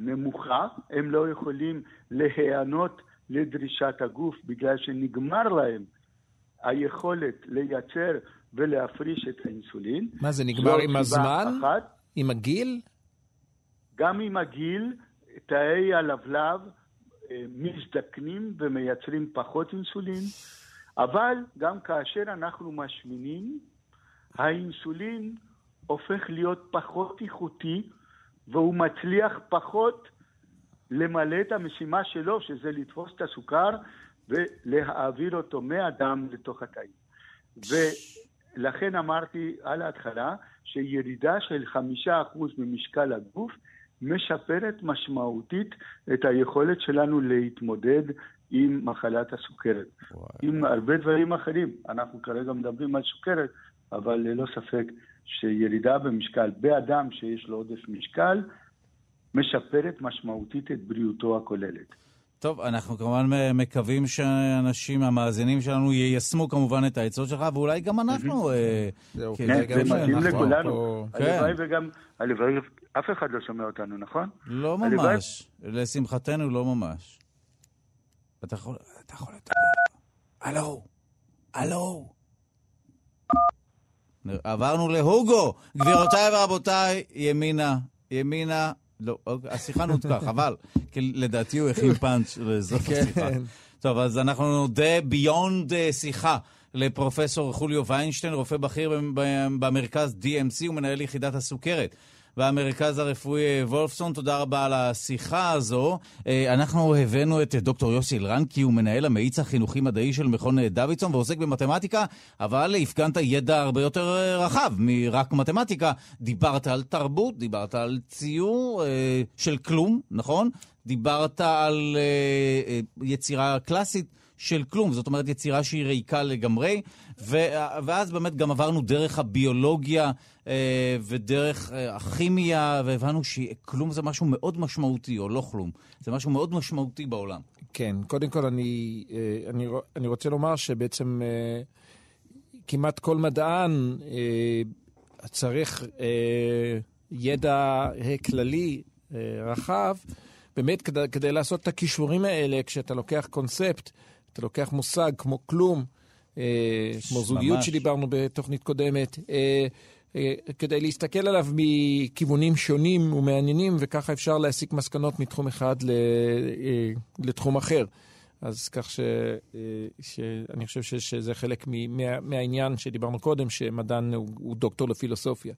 נמוכה, הם לא יכולים להיענות לדרישת הגוף בגלל שנגמר להם היכולת לייצר ולהפריש את האינסולין. מה זה נגמר עם הזמן? עם הגיל? גם עם הגיל, תאי הלבלב מזדקנים ומייצרים פחות אינסולין, אבל גם כאשר אנחנו משמינים, האינסולין הופך להיות פחות איכותי, והוא מצליח פחות למלא את המשימה שלו, שזה לתפוס את הסוכר ולהעביר אותו מהדם לתוך התאים. ולכן אמרתי על ההתחלה שירידה של 5% ממשקל הגוף משפרת משמעותית את היכולת שלנו להתמודד עם מחלת הסוכרת. עם הרבה דברים אחרים. אנחנו כרגע מדברים על סוכרת, אבל ללא ספק שירידה במשקל באדם שיש לו עודף משקל משפרת משמעותית את בריאותו הכוללת. טוב, אנחנו כמובן מקווים שאנשים, המאזינים שלנו, יישמו כמובן את העצות שלך, ואולי גם אנחנו... זה מתאים לכולנו. הלוואי, אף אחד לא שומע אותנו, נכון? לא ממש. לשמחתנו לא ממש. אתה יכול לדבר. הלו. עברנו להוגו. גבירותיי ורבותיי, ימינה, לא, השיחה נותקה, חבל, כי לדעתי הוא הכין פאנץ' לזאת השיחה. טוב, אז אנחנו נודה ביונד שיחה לפרופסור חוליו ויינשטיין, רופא בכיר במרכז DMC ומנהל יחידת הסוכרת והמרכז הרפואי וולפסון. תודה רבה על השיחה הזו. אנחנו הבאנו את דוקטור יוסי אלרן, כי הוא מנהל המאיץ החינוכי מדעי של מכון דוידסון ועוסק במתמטיקה, אבל הפגנת ידע הרבה יותר רחב מרק מתמטיקה. דיברת על תרבות, דיברת על ציור של כלום, נכון? דיברת על יצירה קלאסית של כלום, זאת אומרת יצירה שהיא ריקה לגמרי, ואז באמת גם עברנו דרך הביולוגיה ודרך הכימיה, והבנו שכלום זה משהו מאוד משמעותי, או לא כלום, זה משהו מאוד משמעותי בעולם. כן, קודם כל אני רוצה לומר שבעצם כמעט כל מדען צריך ידע כללי רחב, באמת כדי לעשות את הכישורים האלה, כשאתה לוקח קונספט, אתה לוקח מושג כמו כלום, כמו זוגיות שדיברנו בתוכנית קודמת, כדי להסתכל עליו מכיוונים שונים ומעניינים, וככה אפשר להסיק מסקנות מתחום אחד לתחום אחר. אז כך שאני חושב שזה חלק מהעניין שדיברנו קודם, שמדען הוא דוקטור לפילוסופיה.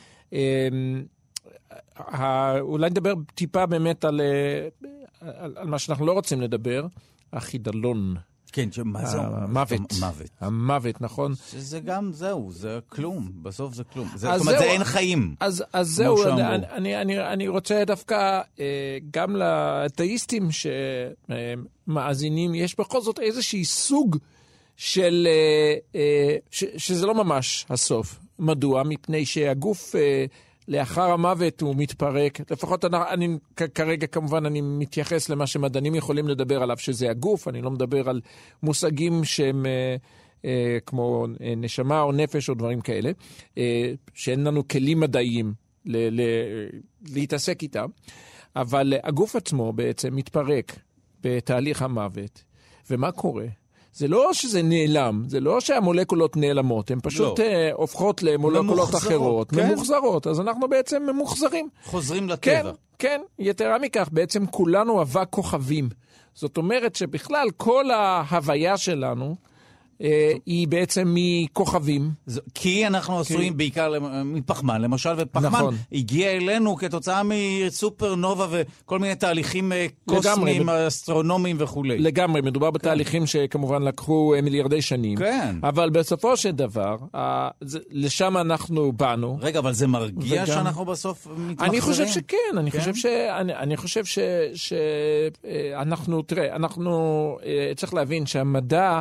אולי נדבר טיפה באמת על מה שאנחנו לא רוצים לדבר, החידלון. כן, מה זה המוות. המוות, נכון? שזה גם זהו, זה כלום, בסוף זה כלום. זאת אומרת, זה אין חיים. אז זהו, אני רוצה דווקא גם לאתאיסטים שמאזינים, יש בכל זאת איזושהי סוג של, שזה לא ממש הסוף. מדוע? מפני שהגוף לאחר המוות הוא מתפרק. לפחות כרגע כמובן אני מתייחס למה שמדענים יכולים לדבר עליו, שזה הגוף. אני לא מדבר על מושגים שהם כמו נשמה או נפש או דברים כאלה, שאין לנו כלים מדעיים להתעסק איתם. אבל הגוף עצמו בעצם מתפרק בתהליך המוות. ומה קורה? זה לא שזה נעלם, זה לא שהמולקולות נעלמות, הן פשוט הופכות למולקולות אחרות, ממוחזרות, אז אנחנו בעצם ממוחזרים. חוזרים לטבע. כן, יתרה מכך, בעצם כולנו אבק כוכבים. זאת אומרת שבכלל כל ההוויה שלנו היא בעצם מכוכבים. כי אנחנו עשויים בעיקר מפחמן, למשל, ופחמן הגיע אלינו כתוצאה מסופרנובה וכל מיני תהליכים קוסמיים, אסטרונומיים וכו'. לגמרי, מדובר בתהליכים שכמובן לקחו מיליארדי שנים. כן. אבל בסופו של דבר, לשם אנחנו באנו. רגע, אבל זה מרגיע שאנחנו בסוף מתמחזרים? אני חושב שכן, אני חושב שאנחנו, תראה, אנחנו צריך להבין שהמדע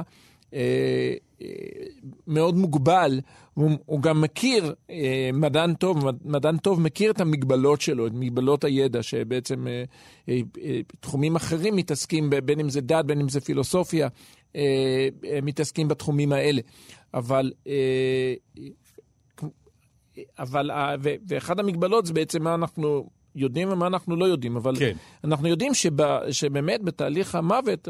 מאוד מוגבל, הוא גם מכיר, מדען טוב מכיר את המגבלות שלו, את מגבלות הידע, שבעצם תחומים אחרים מתעסקים, בין אם זה דת, בין אם זה פילוסופיה, מתעסקים בתחומים האלה. אבל ואחד המגבלות זה בעצם מה אנחנו יודעים ומה אנחנו לא יודעים, אבל כן. אנחנו יודעים שבאמת בתהליך המוות,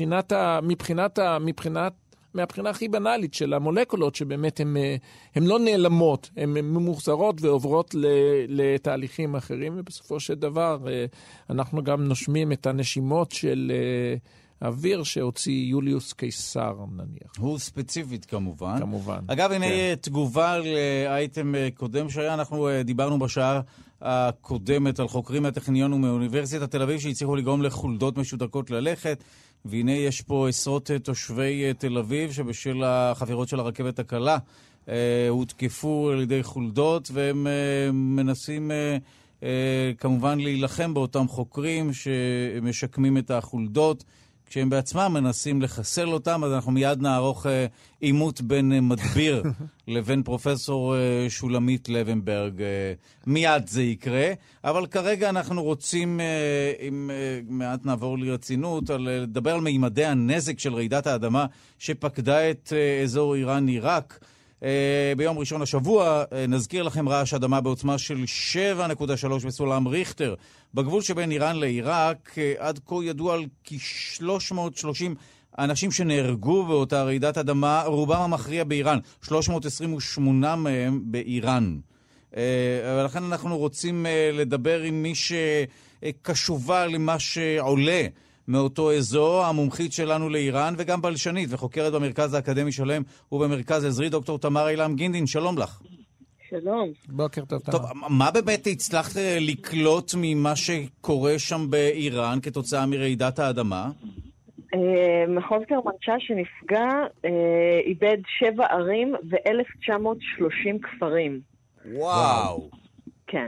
מהבחינה הכי בנאלית של המולקולות, שבאמת הן לא נעלמות, הן ממוחזרות ועוברות לתהליכים אחרים, ובסופו של דבר אנחנו גם נושמים את הנשימות של אוויר שהוציא יוליוס קיסר, נניח. הוא ספציפית כמובן. כמובן. אגב, הנה תגובה לאייטם קודם שהיה, אנחנו דיברנו בשעה הקודמת על חוקרים מהטכניון ומאוניברסיטת תל אביב שהצליחו לגרום לחולדות משותקות ללכת, והנה יש פה עשרות תושבי תל אביב שבשל החפירות של הרכבת הקלה הותקפו על ידי חולדות, והם מנסים כמובן להילחם באותם חוקרים שמשקמים את החולדות, כשהם בעצמם מנסים לחסל אותם. אז אנחנו מיד נערוך עימות בין מדביר לבין פרופסור שולמית לבנברג. מיד זה יקרה. אבל כרגע אנחנו רוצים, אם מעט נעבור לרצינות, לדבר על מימדי הנזק של רעידת האדמה שפקדה את אזור איראן-עיראק. ביום ראשון השבוע, נזכיר לכם, רעש אדמה בעוצמה של 7.3 בסולם ריכטר בגבול שבין איראן לעיראק. עד כה ידוע על כ-330 אנשים שנהרגו באותה רעידת אדמה, רובם המכריע באיראן, 328 מהם באיראן. ולכן אנחנו רוצים לדבר עם מי שקשובה למה שעולה מאותו אזור, המומחית שלנו לאיראן וגם בלשנית וחוקרת במרכז האקדמי שלם ובמרכז עזרי, דוקטור תמר אילם גינדין. שלום לך. שלום. בוקר טוב. טוב, מה באמת הצלחת לקלוט ממה שקורה שם באיראן כתוצאה מרעידת האדמה? מחוז קרמנצ'ה שנפגע איבד 7 ערים ו-1930 כפרים. וואו. כן.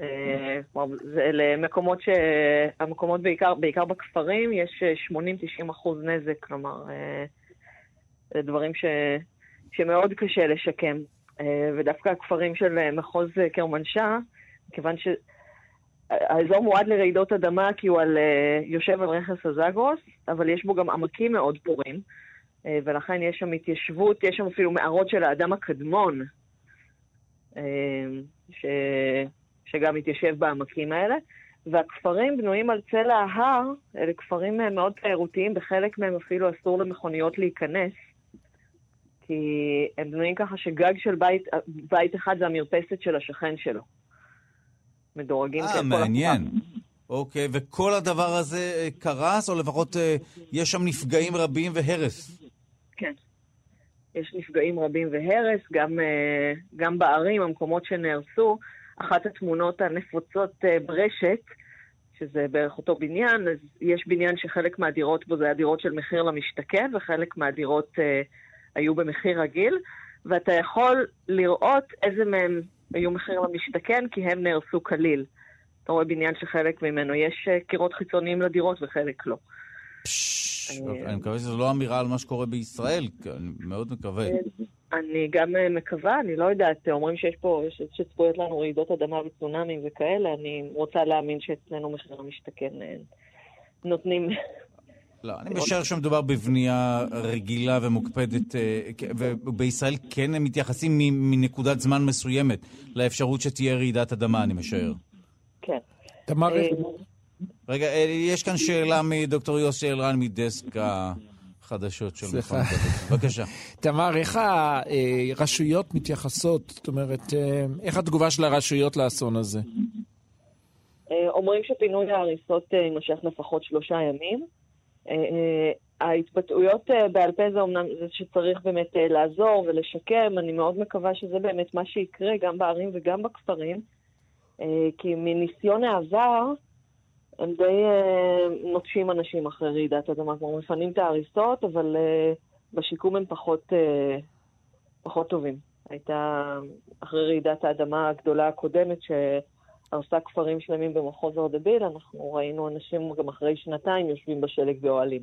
זה מקומות המקומות בעיקר בכפרים יש 80-90% נזק, כלומר זה דברים שמאוד קשה לשקם, ודווקא הכפרים של מחוז קרמנצ'ה, כיוון שהאזור מועד לרעידות אדמה כי הוא יושב על רכס הזגרוס, אבל יש בו גם עמקים מאוד פורים, ולכן יש שם התיישבות, יש שם אפילו מערות של האדם הקדמון שגם מתיישב בעמקים האלה, והכפרים בנויים על צלע ההר, אלה כפרים מאוד תיירותיים, בחלק מהם אפילו אסור למכוניות להיכנס, כי הם בנויים ככה שגג של בית אחד זה המרפסת של השכן שלו. מדורגים ככל מעניין. אוקיי, וכל הדבר הזה קרס, או לפחות יש שם נפגעים רבים והרס? כן. יש נפגעים רבים והרס, גם בערים, המקומות שנהרסו. אחת התמונות הנפוצות ברשת, שזה בערך אותו בניין, אז יש בניין שחלק מהדירות בו זה הדירות של מחיר למשתכן, וחלק מהדירות היו במחיר רגיל, ואתה יכול לראות איזה מהם היו מחיר למשתכן, כי הם נהרסו כליל. אתה רואה בניין שחלק ממנו יש קירות חיצוניים לדירות וחלק לא. אני מקווה שזו לא אמירה על מה שקורה בישראל, אני מאוד מקווה. אני גם מקווה, אני לא יודעת, אומרים שיש פה, שצפויות לנו רעידות אדמה וצונאמים וכאלה, אני רוצה להאמין שאצלנו מחיר המשתכן נותנים. לא, אני משער שמדובר בבנייה רגילה ומוקפדת, ובישראל כן הם מתייחסים מנקודת זמן מסוימת לאפשרות שתהיה רעידת אדמה, אני משער. כן. תמר, רגע, יש כאן שאלה מדוקטור יוסי אלרן מדסק החדשות של מכון דוד. בבקשה. תמר, איך הרשויות מתייחסות? זאת אומרת, איך התגובה של הרשויות לאסון הזה? אומרים שפינוי ההריסות יימשך לפחות 3 ימים. ההתבטאויות בעל פה זה אומנם זה שצריך באמת לעזור ולשקם. אני מאוד מקווה שזה באמת מה שיקרה גם בערים וגם בכפרים. כי מניסיון העבר הם די נוטשים אנשים אחרי רעידת אדמה, כמו מפנים את ההריסות, אבל בשיקום הם פחות טובים. הייתה אחרי רעידת האדמה הגדולה הקודמת שהרסה כפרים שלמים במחוז ארדביל, אנחנו ראינו אנשים גם אחרי 2 יושבים בשלג באוהלים.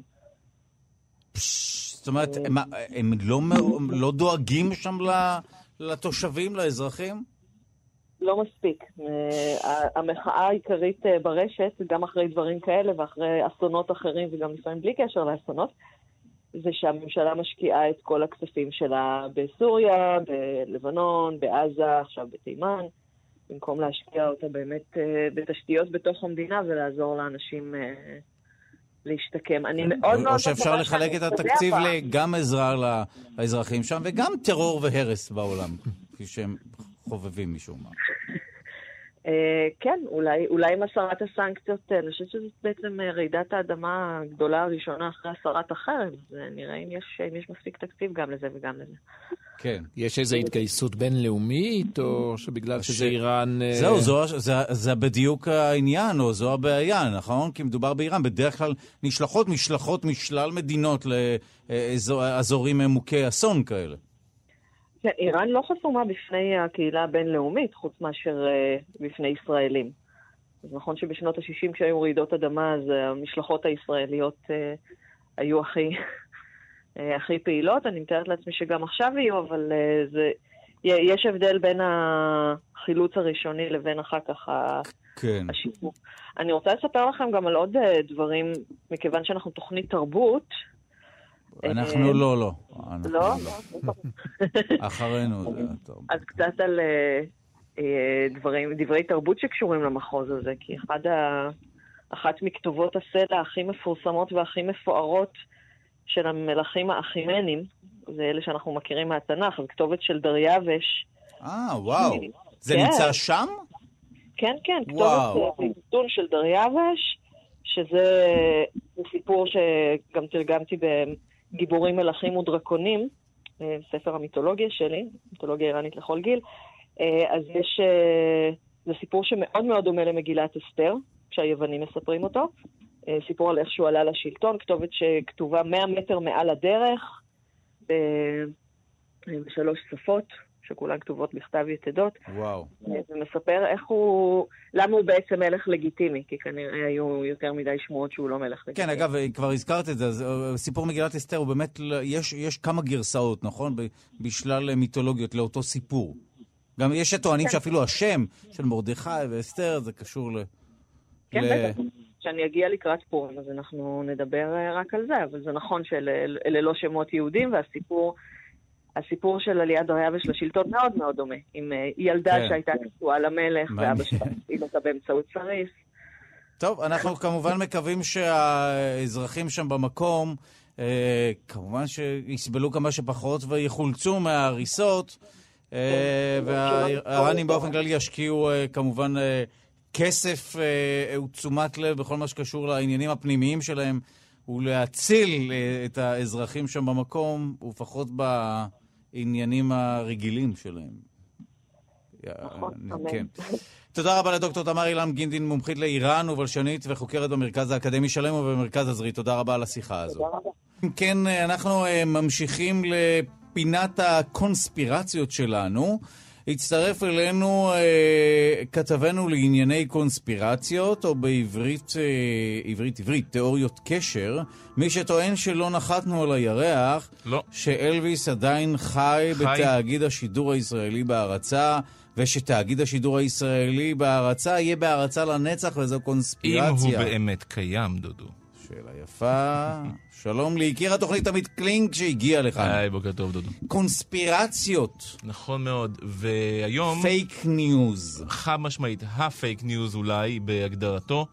זאת אומרת, הם לא דואגים שם לתושבים, לאזרחים? לא מספיק. המחאה העיקרית ברשת, גם אחרי דברים כאלה ואחרי אסונות אחרים וגם לפעמים בלי קשר לאסונות, זה שהממשלה משקיעה את כל הכספים שלה בסוריה, בלבנון, בעזה, עכשיו בתימן, במקום להשקיע אותה באמת בתשתיות בתוך המדינה ולעזור לאנשים להשתקם. אני מאוד מאוד... או שאפשר לחלק את התקציב גם עזרה לאזרחים שם, וגם טרור והרס בעולם, כפי שהם חובבים משום מה. כן, אולי עם הסרת הסנקציות, אני חושבת שזאת בעצם רעידת האדמה הגדולה הראשונה אחרי הסרת החרם, אז נראה אם יש מספיק תקציב גם לזה וגם לזה. כן. יש איזו התגייסות בינלאומית, או שבגלל שזה איראן... זהו, זה בדיוק העניין, או זו הבעיה, נכון? כי מדובר באיראן, בדרך כלל נשלחות משלחות משלל מדינות לאזורים מוכי אסון כאלה. כן, איראן לא חסומה בפני הקהילה הבינלאומית, חוץ מאשר בפני ישראלים. אז נכון שבשנות ה-60 כשהיו רעידות אדמה, אז המשלחות הישראליות היו הכי פעילות. אני מתארת לעצמי שגם עכשיו יהיו, אבל יש הבדל בין החילוץ הראשוני לבין אחר כך השיפור. אני רוצה לספר לכם גם על עוד דברים, מכיוון שאנחנו תוכנית תרבות, אנחנו לא. לא? אחרינו זה טוב. אז קצת על דברי תרבות שקשורים למחוז הזה, כי אחת מכתובות הסלע הכי מפורסמות והכי מפוארות של המלכים האחימנים, זה אלה שאנחנו מכירים מהתנ"ך, זה כתובת של דריווש. וואו. זה נמצא שם? כן, כתובת נתון של דריווש, שזה סיפור שגם תרגמתי גיבורים מלכים ודרקונים, ספר המיתולוגיה שלי, מיתולוגיה איראנית לכל גיל. אז זה סיפור שמאוד מאוד דומה למגילת אסתר, כשהיוונים מספרים אותו. סיפור על איך שהוא עלה לשלטון, כתובת שכתובה 100 מטר מעל הדרך, בשלוש שפות, שכולן כתובות בכתב יתדות. וואו. ומספר למה הוא בעצם מלך לגיטימי, כי כנראה היו יותר מדי שמועות שהוא לא מלך לגיטימי. כן, אגב, כבר הזכרת את זה, סיפור מגילת אסתר הוא באמת, יש כמה גרסאות, נכון? בשלל מיתולוגיות לאותו סיפור. גם יש שטוענים שאפילו השם של מרדכי ואסתר, זה קשור כן, בטח. כשאני אגיע לקראת פורים, אז אנחנו נדבר רק על זה, אבל זה נכון שאלה לא שמות יהודים, הסיפור של עליית דריווש לשלטון מאוד מאוד דומה, עם ילדה שהייתה נשואה למלך, ואבא שלה הפעיל אותה באמצעות צריף. טוב, אנחנו כמובן מקווים שהאזרחים שם במקום, כמובן שיסבלו כמה שפחות ויחולצו מההריסות, והאיראנים באופן כללי ישקיעו כמובן כסף ותשומת לב בכל מה שקשור לעניינים הפנימיים שלהם, ולהציל את האזרחים שם במקום, ופחות בעניינים הרגילים שלהם. כן. תודה רבה לדוקטור תמר אילם גינדין, מומחית לאיראן ובלשנית וחוקרת במרכז האקדמי שלם ובמרכז עזרית. תודה רבה על השיחה הזו. כן, אנחנו ממשיכים לפינת הקונספירציות שלנו. הצטרף אלינו כתבנו לענייני קונספירציות, או בעברית, תיאוריות קשר, מי שטוען שלא נחתנו על הירח, לא. שאלוויס עדיין חי בתאגיד השידור הישראלי בארצה, ושתאגיד השידור הישראלי בארצה יהיה בארצה לנצח, וזו קונספירציה. אם הוא באמת קיים, דודו. שאלה יפה. שלום להכיר התוכנית עמית קלינג שהגיע לכאן. היי, בוקר טוב, דודו. קונספירציות. נכון מאוד, והיום... פייק ניוז. חד משמעית, הפייק ניוז אולי בהגדרתו.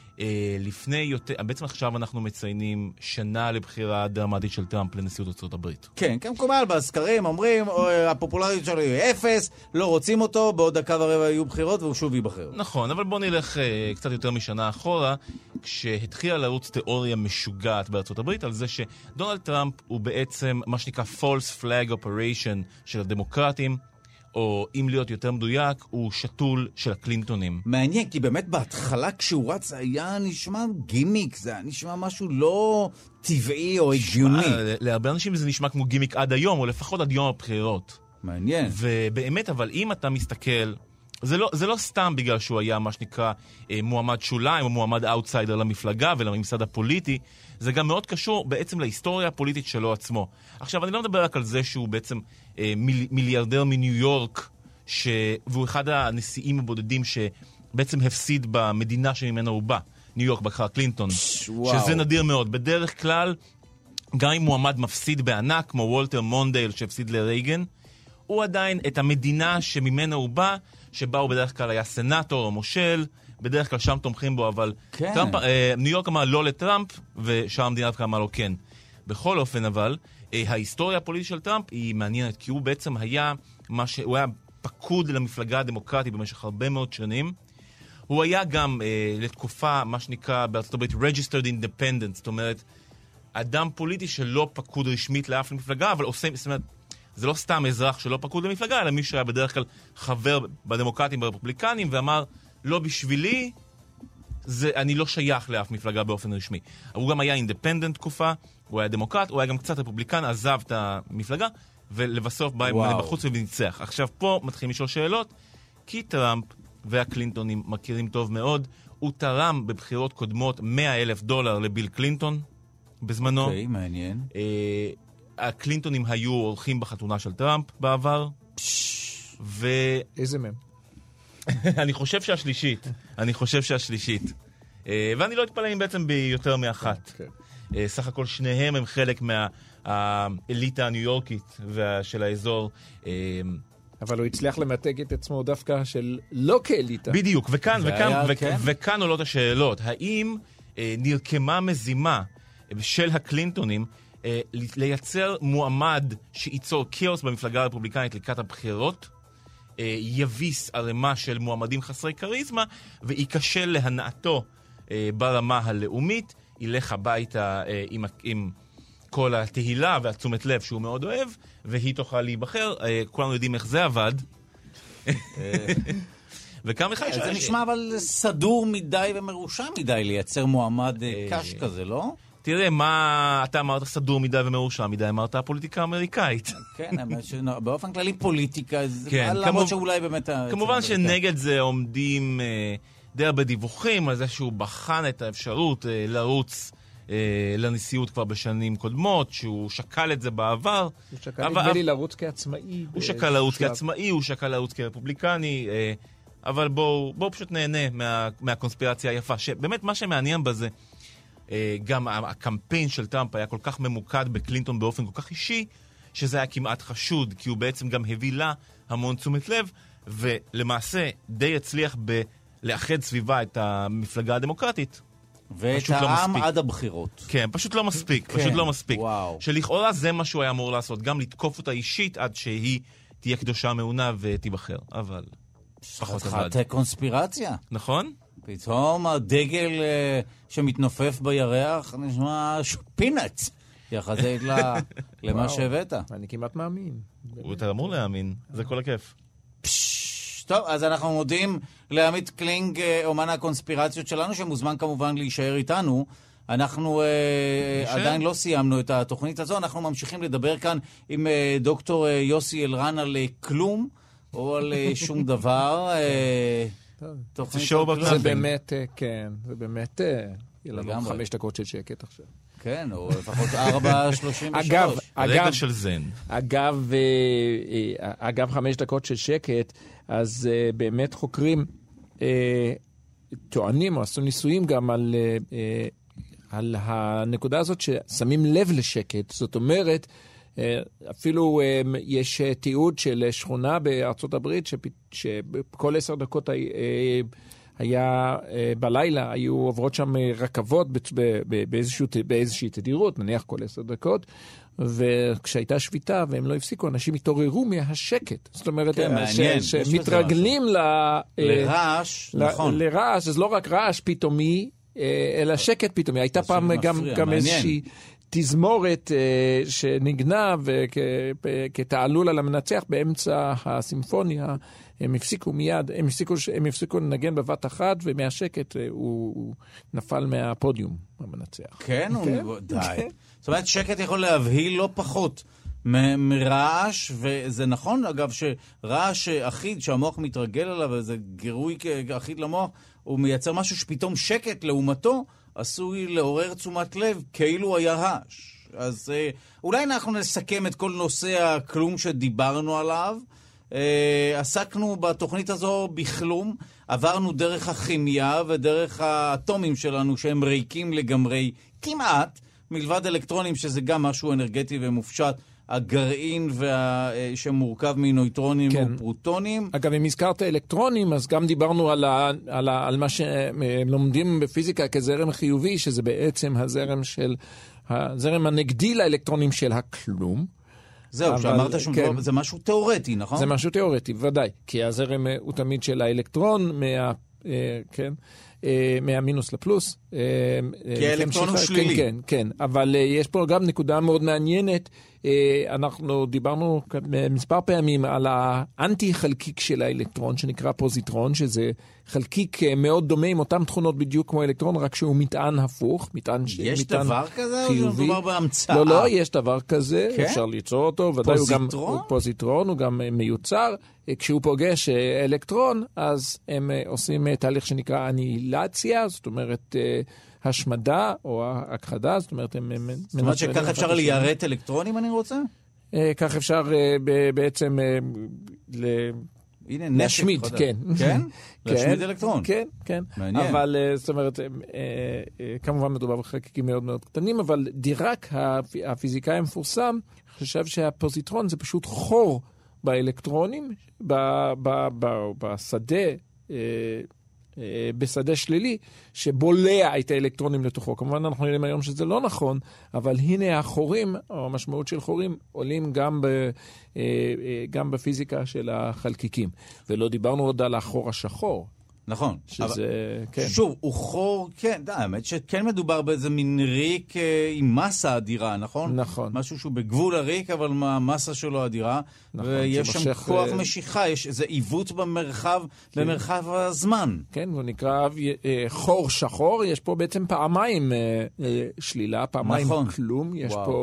לפני יותר... בעצם עכשיו אנחנו מציינים שנה לבחירה דרמטית של טראמפ לנשיאות ארצות הברית. כן, כמקובל בסקרים אומרים, הפופולריות שלו היא 0, לא רוצים אותו, בעוד דקה ורבע יהיו בחירות והוא שוב ייבחר. נכון, אבל בוא נלך קצת יותר משנה אחורה, כשהתחילה לרוץ תיאוריה משוגעת בארצות הברית על זה שדונלד טראמפ הוא בעצם מה שנקרא false flag operation של הדמוקרטים, או אם להיות יותר מדויק, הוא שתול של הקלינטונים. מעניין, כי באמת בהתחלה כשהוא רץ היה נשמע גימיק, זה היה נשמע משהו לא טבעי או הגיוני. להרבה אנשים זה נשמע כמו גימיק עד היום, או לפחות עד יום הבחירות. מעניין. ובאמת, אבל אם אתה מסתכל, זה לא סתם בגלל שהוא היה מה שנקרא מועמד שוליים, או מועמד אאוטסיידר למפלגה ולממסד הפוליטי, זה גם מאוד קשור בעצם להיסטוריה הפוליטית שלו עצמו. עכשיו, אני לא מדבר רק על זה שהוא בעצם מיליארדר מניו יורק, והוא אחד הנשיאים הבודדים שבעצם הפסיד במדינה שממנו הוא בא, ניו יורק בחר קלינטון, שזה נדיר מאוד. בדרך כלל, גם אם מועמד מפסיד בענק, כמו וולטר מונדייל שהפסיד לרייגן, הוא עדיין את המדינה שממנו הוא בא, שבה הוא בדרך כלל היה סנאטור או מושל, בדרך כלל שם תומכים בו, אבל כן. ניו יורק אמר לא לטראמפ, ושאר המדינה אמר לו כן. בכל אופן אבל, ההיסטוריה הפוליטית של טראמפ היא מעניינת, כי הוא בעצם הוא היה פקוד למפלגה הדמוקרטית במשך הרבה מאוד שנים. הוא היה גם לתקופה, מה שנקרא בארצות הברית, registered independent, זאת אומרת, אדם פוליטי שלא פקוד רשמית לאף מפלגה, אבל זאת אומרת, זה לא סתם אזרח שלא פקוד למפלגה, אלא מי שהיה בדרך כלל חבר בדמוקרטים ברפובליקנים, ואמר, לא בשבילי, אני לא שייך לאף מפלגה באופן רשמי. הוא גם היה אינדפנדנט תקופה, הוא היה דמוקרט, הוא היה גם קצת רפובליקן, עזב את המפלגה, ולבסוף בא בחוץ וניצח. עכשיו פה מתחילים לשאול שאלות, כי טראמפ והקלינטונים מכירים טוב מאוד, הוא תרם בבחירות קודמות $100,000 לביל קלינטון בזמנו. אוקיי, מעניין. הקלינטונים היו הולכים בחתונה של טראמפ בעבר. איזה מהם? אני חושב שהשלישית. ואני לא אתפלא אם בעצם ביותר מאחת. סך הכל שניהם הם חלק מהאליטה הניו יורקית של האזור. אבל הוא הצליח למתג את עצמו דווקא של לא כאליטה. בדיוק, וכאן עולות השאלות. האם נרקמה מזימה של הקלינטונים לייצר מועמד שייצור כאוס במפלגה הרפובליקנית לקראת הבחירות, יביס ערימה של מועמדים חסרי קריזמה, ויקשה להנאתו ברמה הלאומית, ילך הביתה עם כל התהילה והתשומת לב שהוא מאוד אוהב, והיא תוכל להיבחר. כולנו יודעים איך זה עבד. זה נשמע אבל סדור מדי ומרושע מדי לייצר מועמד קש כזה, לא? תראה, מה אתה אמרת סדור מדי ומרושע מדי, אמרת הפוליטיקה האמריקאית. כן, באופן כללי פוליטיקה, למרות שאולי באמת... כמובן שנגד זה עומדים די הרבה דיווחים על זה שהוא בחן את האפשרות לרוץ לנשיאות כבר בשנים קודמות, שהוא שקל את זה בעבר. הוא שקל נדמה לי לרוץ כעצמאי. הוא שקל לרוץ כעצמאי, הוא שקל לרוץ כרפובליקני, אבל בואו פשוט נהנה מהקונספירציה היפה. באמת מה שמעניין בזה, גם הקמפיין של טראמפ היה כל כך ממוקד בקלינטון באופן כל כך אישי, שזה היה כמעט חשוד, כי הוא בעצם גם הביא לה המון תשומת לב, ולמעשה די הצליח לאחד סביבה את המפלגה הדמוקרטית. ואת העם עד הבחירות. כן, פשוט לא מספיק, פשוט לא מספיק. שלכאורה זה מה שהוא היה אמור לעשות, גם לתקוף אותה אישית עד שהיא תהיה קדושה מעונה ותיבחר, אבל פחות עבד. חתיכת קונספירציה. נכון? פתאום הדגל שמתנופף בירח נשמע פינאץ, יחסית למה שהבאת. אני כמעט מאמין. אתה אמור להאמין, זה כל הכיף. טוב, אז אנחנו מודים לעמית קלינג, אומן הקונספירציות שלנו, שמוזמן כמובן להישאר איתנו. אנחנו עדיין לא סיימנו את התוכנית הזו, אנחנו ממשיכים לדבר כאן עם דוקטור יוסי אלרן על כלום, או על שום דבר. זה באמת, כן, זה באמת, יהיה לנו 5 דקות של שקט עכשיו. כן, או לפחות 4:33. רגע של זן. אגב 5 דקות של שקט, אז באמת חוקרים טוענים, או עשו ניסויים גם על הנקודה הזאת ששמים לב לשקט. זאת אומרת, אפילו יש תיעוד של שכונה בארצות הברית, שכל 10 דקות היה בלילה, היו עוברות שם רכבות באיזושהי תדירות, נניח כל 10 דקות, וכשהייתה שביתה והם לא הפסיקו, אנשים התעוררו מהשקט. זאת אומרת, שמתרגלים לרעש, נכון. לרעש, אז לא רק רעש פתאומי, אלא שקט פתאומי. הייתה פעם גם איזושהי תזמורת שנגנה וכתעלול על המנצח באמצע הסימפוניה, הם הפסיקו מיד, הם הפסיקו לנגן בבת אחת, ומהשקט הוא נפל מהפודיום, המנצח. כן, די. זאת אומרת, שקט יכול להבהיל לא פחות מרעש, וזה נכון, אגב, שרעש אחיד שהמוח מתרגל עליו, וזה גירוי אחיד למוח, הוא מייצר משהו שפתאום שקט לעומתו, עשוי לעורר תשומת לב כאילו היה רעש. אז אולי אנחנו נסכם את כל נושא הכלום שדיברנו עליו. עסקנו בתוכנית הזו בכלום, עברנו דרך הכימיה ודרך האטומים שלנו שהם ריקים לגמרי כמעט, מלבד אלקטרונים שזה גם משהו אנרגטי ומופשט, הגרעין שמורכב מנויטרונים ופרוטונים. אגב, אם הזכרת אלקטרונים, אז גם דיברנו על מה שלומדים בפיזיקה כזרם חיובי, שזה בעצם הזרם הנגדי לאלקטרונים של הכלום. זהו, שאמרת שזה משהו תיאורטי, נכון? זה משהו תיאורטי, ודאי, כי הזרם הוא תמיד של האלקטרון, מהמינוס לפלוס. כי האלקטרון הוא שלילי. כן, כן, אבל יש פה גם נקודה מאוד מעניינת. אנחנו דיברנו מספר פעמים על האנטי חלקיק של האלקטרון, שנקרא פוזיטרון, שזה חלקיק מאוד דומה עם אותם תכונות בדיוק כמו אלקטרון, רק שהוא מטען הפוך, מטען חיובי. יש דבר כזה או שמדובר בהמצאה? לא, לא, יש דבר כזה, אפשר ליצור אותו, ודאי הוא גם פוזיטרון, הוא גם מיוצר. כשהוא פוגש אלקטרון, אז הם עושים תהליך שנקרא אנילציה, זאת אומרת השמדה או הכחדה, זאת אומרת זאת אומרת שכך אפשר ליירט אלקטרונים, אני רוצה? כך אפשר בעצם להשמיד, כן. כן? להשמיד אלקטרון. כן, כן. מעניין. אבל זאת אומרת, כמובן מדובר בחלקיקים מאוד מאוד קטנים, אבל דיראק, הפיזיקאי המפורסם, חשב שהפוזיטרון זה פשוט חור באלקטרונים, בשדה שלילי, שבולע את האלקטרונים לתוכו. כמובן אנחנו יודעים היום שזה לא נכון, אבל הנה החורים, או המשמעות של חורים, עולים גם בפיזיקה של החלקיקים. ולא דיברנו עוד על החור השחור. נכון. שזה, כן. שוב, הוא חור, כן, האמת שכן מדובר באיזה מין ריק עם מסה אדירה, נכון? נכון. משהו שהוא בגבול הריק, אבל המסה שלו אדירה. נכון. ויש שם כוח משיכה, יש איזה עיוות במרחב הזמן. כן, הוא נקרא חור שחור, יש פה בעצם פעמיים שלילה, פעמיים כלום,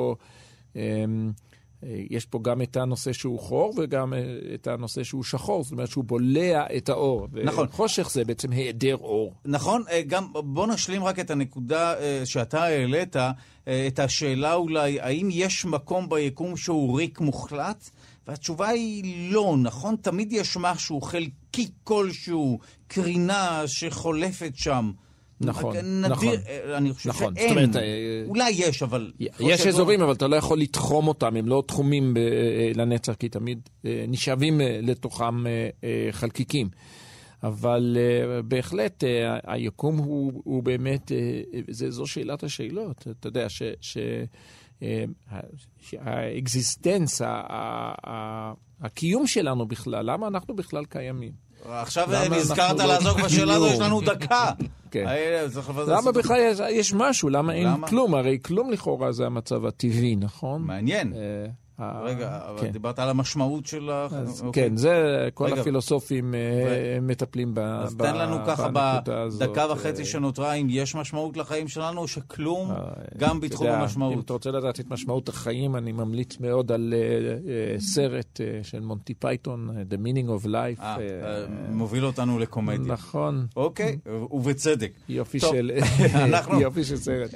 יש פה גם את הנושא שהוא חור וגם את הנושא שהוא שחור, זאת אומרת שהוא בולע את האור. נכון. וחושך זה בעצם היעדר אור. נכון, גם בוא נשלים רק את הנקודה שאתה העלית, את השאלה אולי, האם יש מקום ביקום שהוא ריק מוחלט? והתשובה היא לא, נכון? תמיד יש משהו, חלקי כלשהו, קרינה שחולפת שם. נכון, נדיר, נכון. אני חושב נכון. שאין. אומרת, אולי יש, אבל... יש אזורים, אבל אתה לא יכול לתחום אותם, הם לא תחומים לנצח, כי תמיד נשאבים לתוכם חלקיקים. אבל בהחלט, היקום הוא באמת, זו שאלת השאלות. אתה יודע שהאקזיסטנס, הקיום שלנו בכלל, למה אנחנו בכלל קיימים? עכשיו נזכרת לעזוק בשאלה הזו, יש לנו דקה. למה בכלל יש משהו? למה אין כלום? הרי כלום לכאורה זה המצב הטבעי, נכון? מעניין. רגע, אבל דיברת על המשמעות של... כן, זה כל הפילוסופים מטפלים בנקודה הזאת. אז תן לנו ככה בדקה וחצי שנותרה, אם יש משמעות לחיים שלנו, או שכלום גם בתחום המשמעות. אם אתה רוצה לדעת את משמעות החיים, אני ממליץ מאוד על סרט של מונטי פייתון, The Meaning of Life. מוביל אותנו לקומדיה. נכון. אוקיי, ובצדק. יופי של סרט.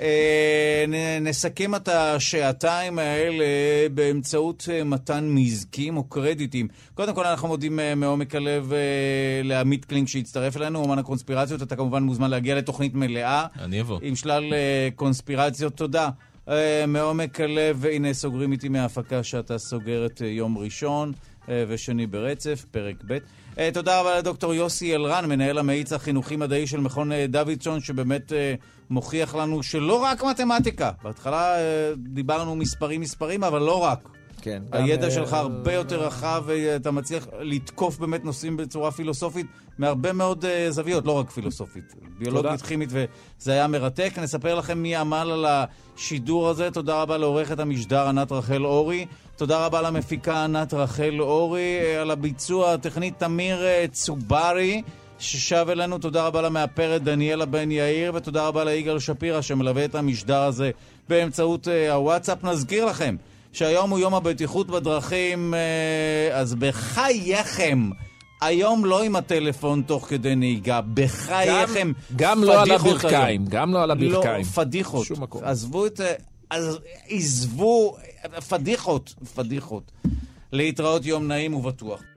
נסכם את השעתיים האלה באמצעות מתן מזקים או קרדיטים. קודם כל אנחנו מודים מעומק הלב לעמית קלינג שהצטרף אלינו, אומן הקונספירציות. אתה כמובן מוזמן להגיע לתוכנית מלאה. אני אבוא. עם שלל קונספירציות. תודה. מעומק הלב, והנה סוגרים איתי מההפקה שאתה סוגר את יום ראשון ושני ברצף, פרק ב'. תודה רבה לדוקטור יוסי אלרן, מנהל המאיץ החינוכי מדעי של מכון דוידסון, שבאמת מוכיח לנו שלא רק מתמטיקה. בהתחלה דיברנו מספרים, אבל לא רק. כן, הידע שלך הרבה יותר רחב, ואתה מצליח לתקוף באמת נושאים בצורה פילוסופית, מהרבה מאוד זוויות, לא רק פילוסופית, ביולוגית, כימית, וזה היה מרתק. נספר לכם מי עמל על השידור הזה. תודה רבה לעורכת המשדר ענת רחל אורי, תודה רבה למפיקה ענת רחל אורי, על הביצוע הטכני תמיר צוברי ששב אלינו, תודה רבה למאפרת דניאלה בן יאיר, ותודה רבה ליגאל שפירא שמלווה את המשדר הזה באמצעות הוואטסאפ. נזכיר לכם שהיום הוא יום הבטיחות בדרכים, אז בחייכם, היום לא עם הטלפון תוך כדי נהיגה, בחייכם, גם לא על הברכיים, גם לא על הברכיים. לא, פדיחות. עזבו את... עזבו, פדיחות. להתראות יום נעים ובטוח.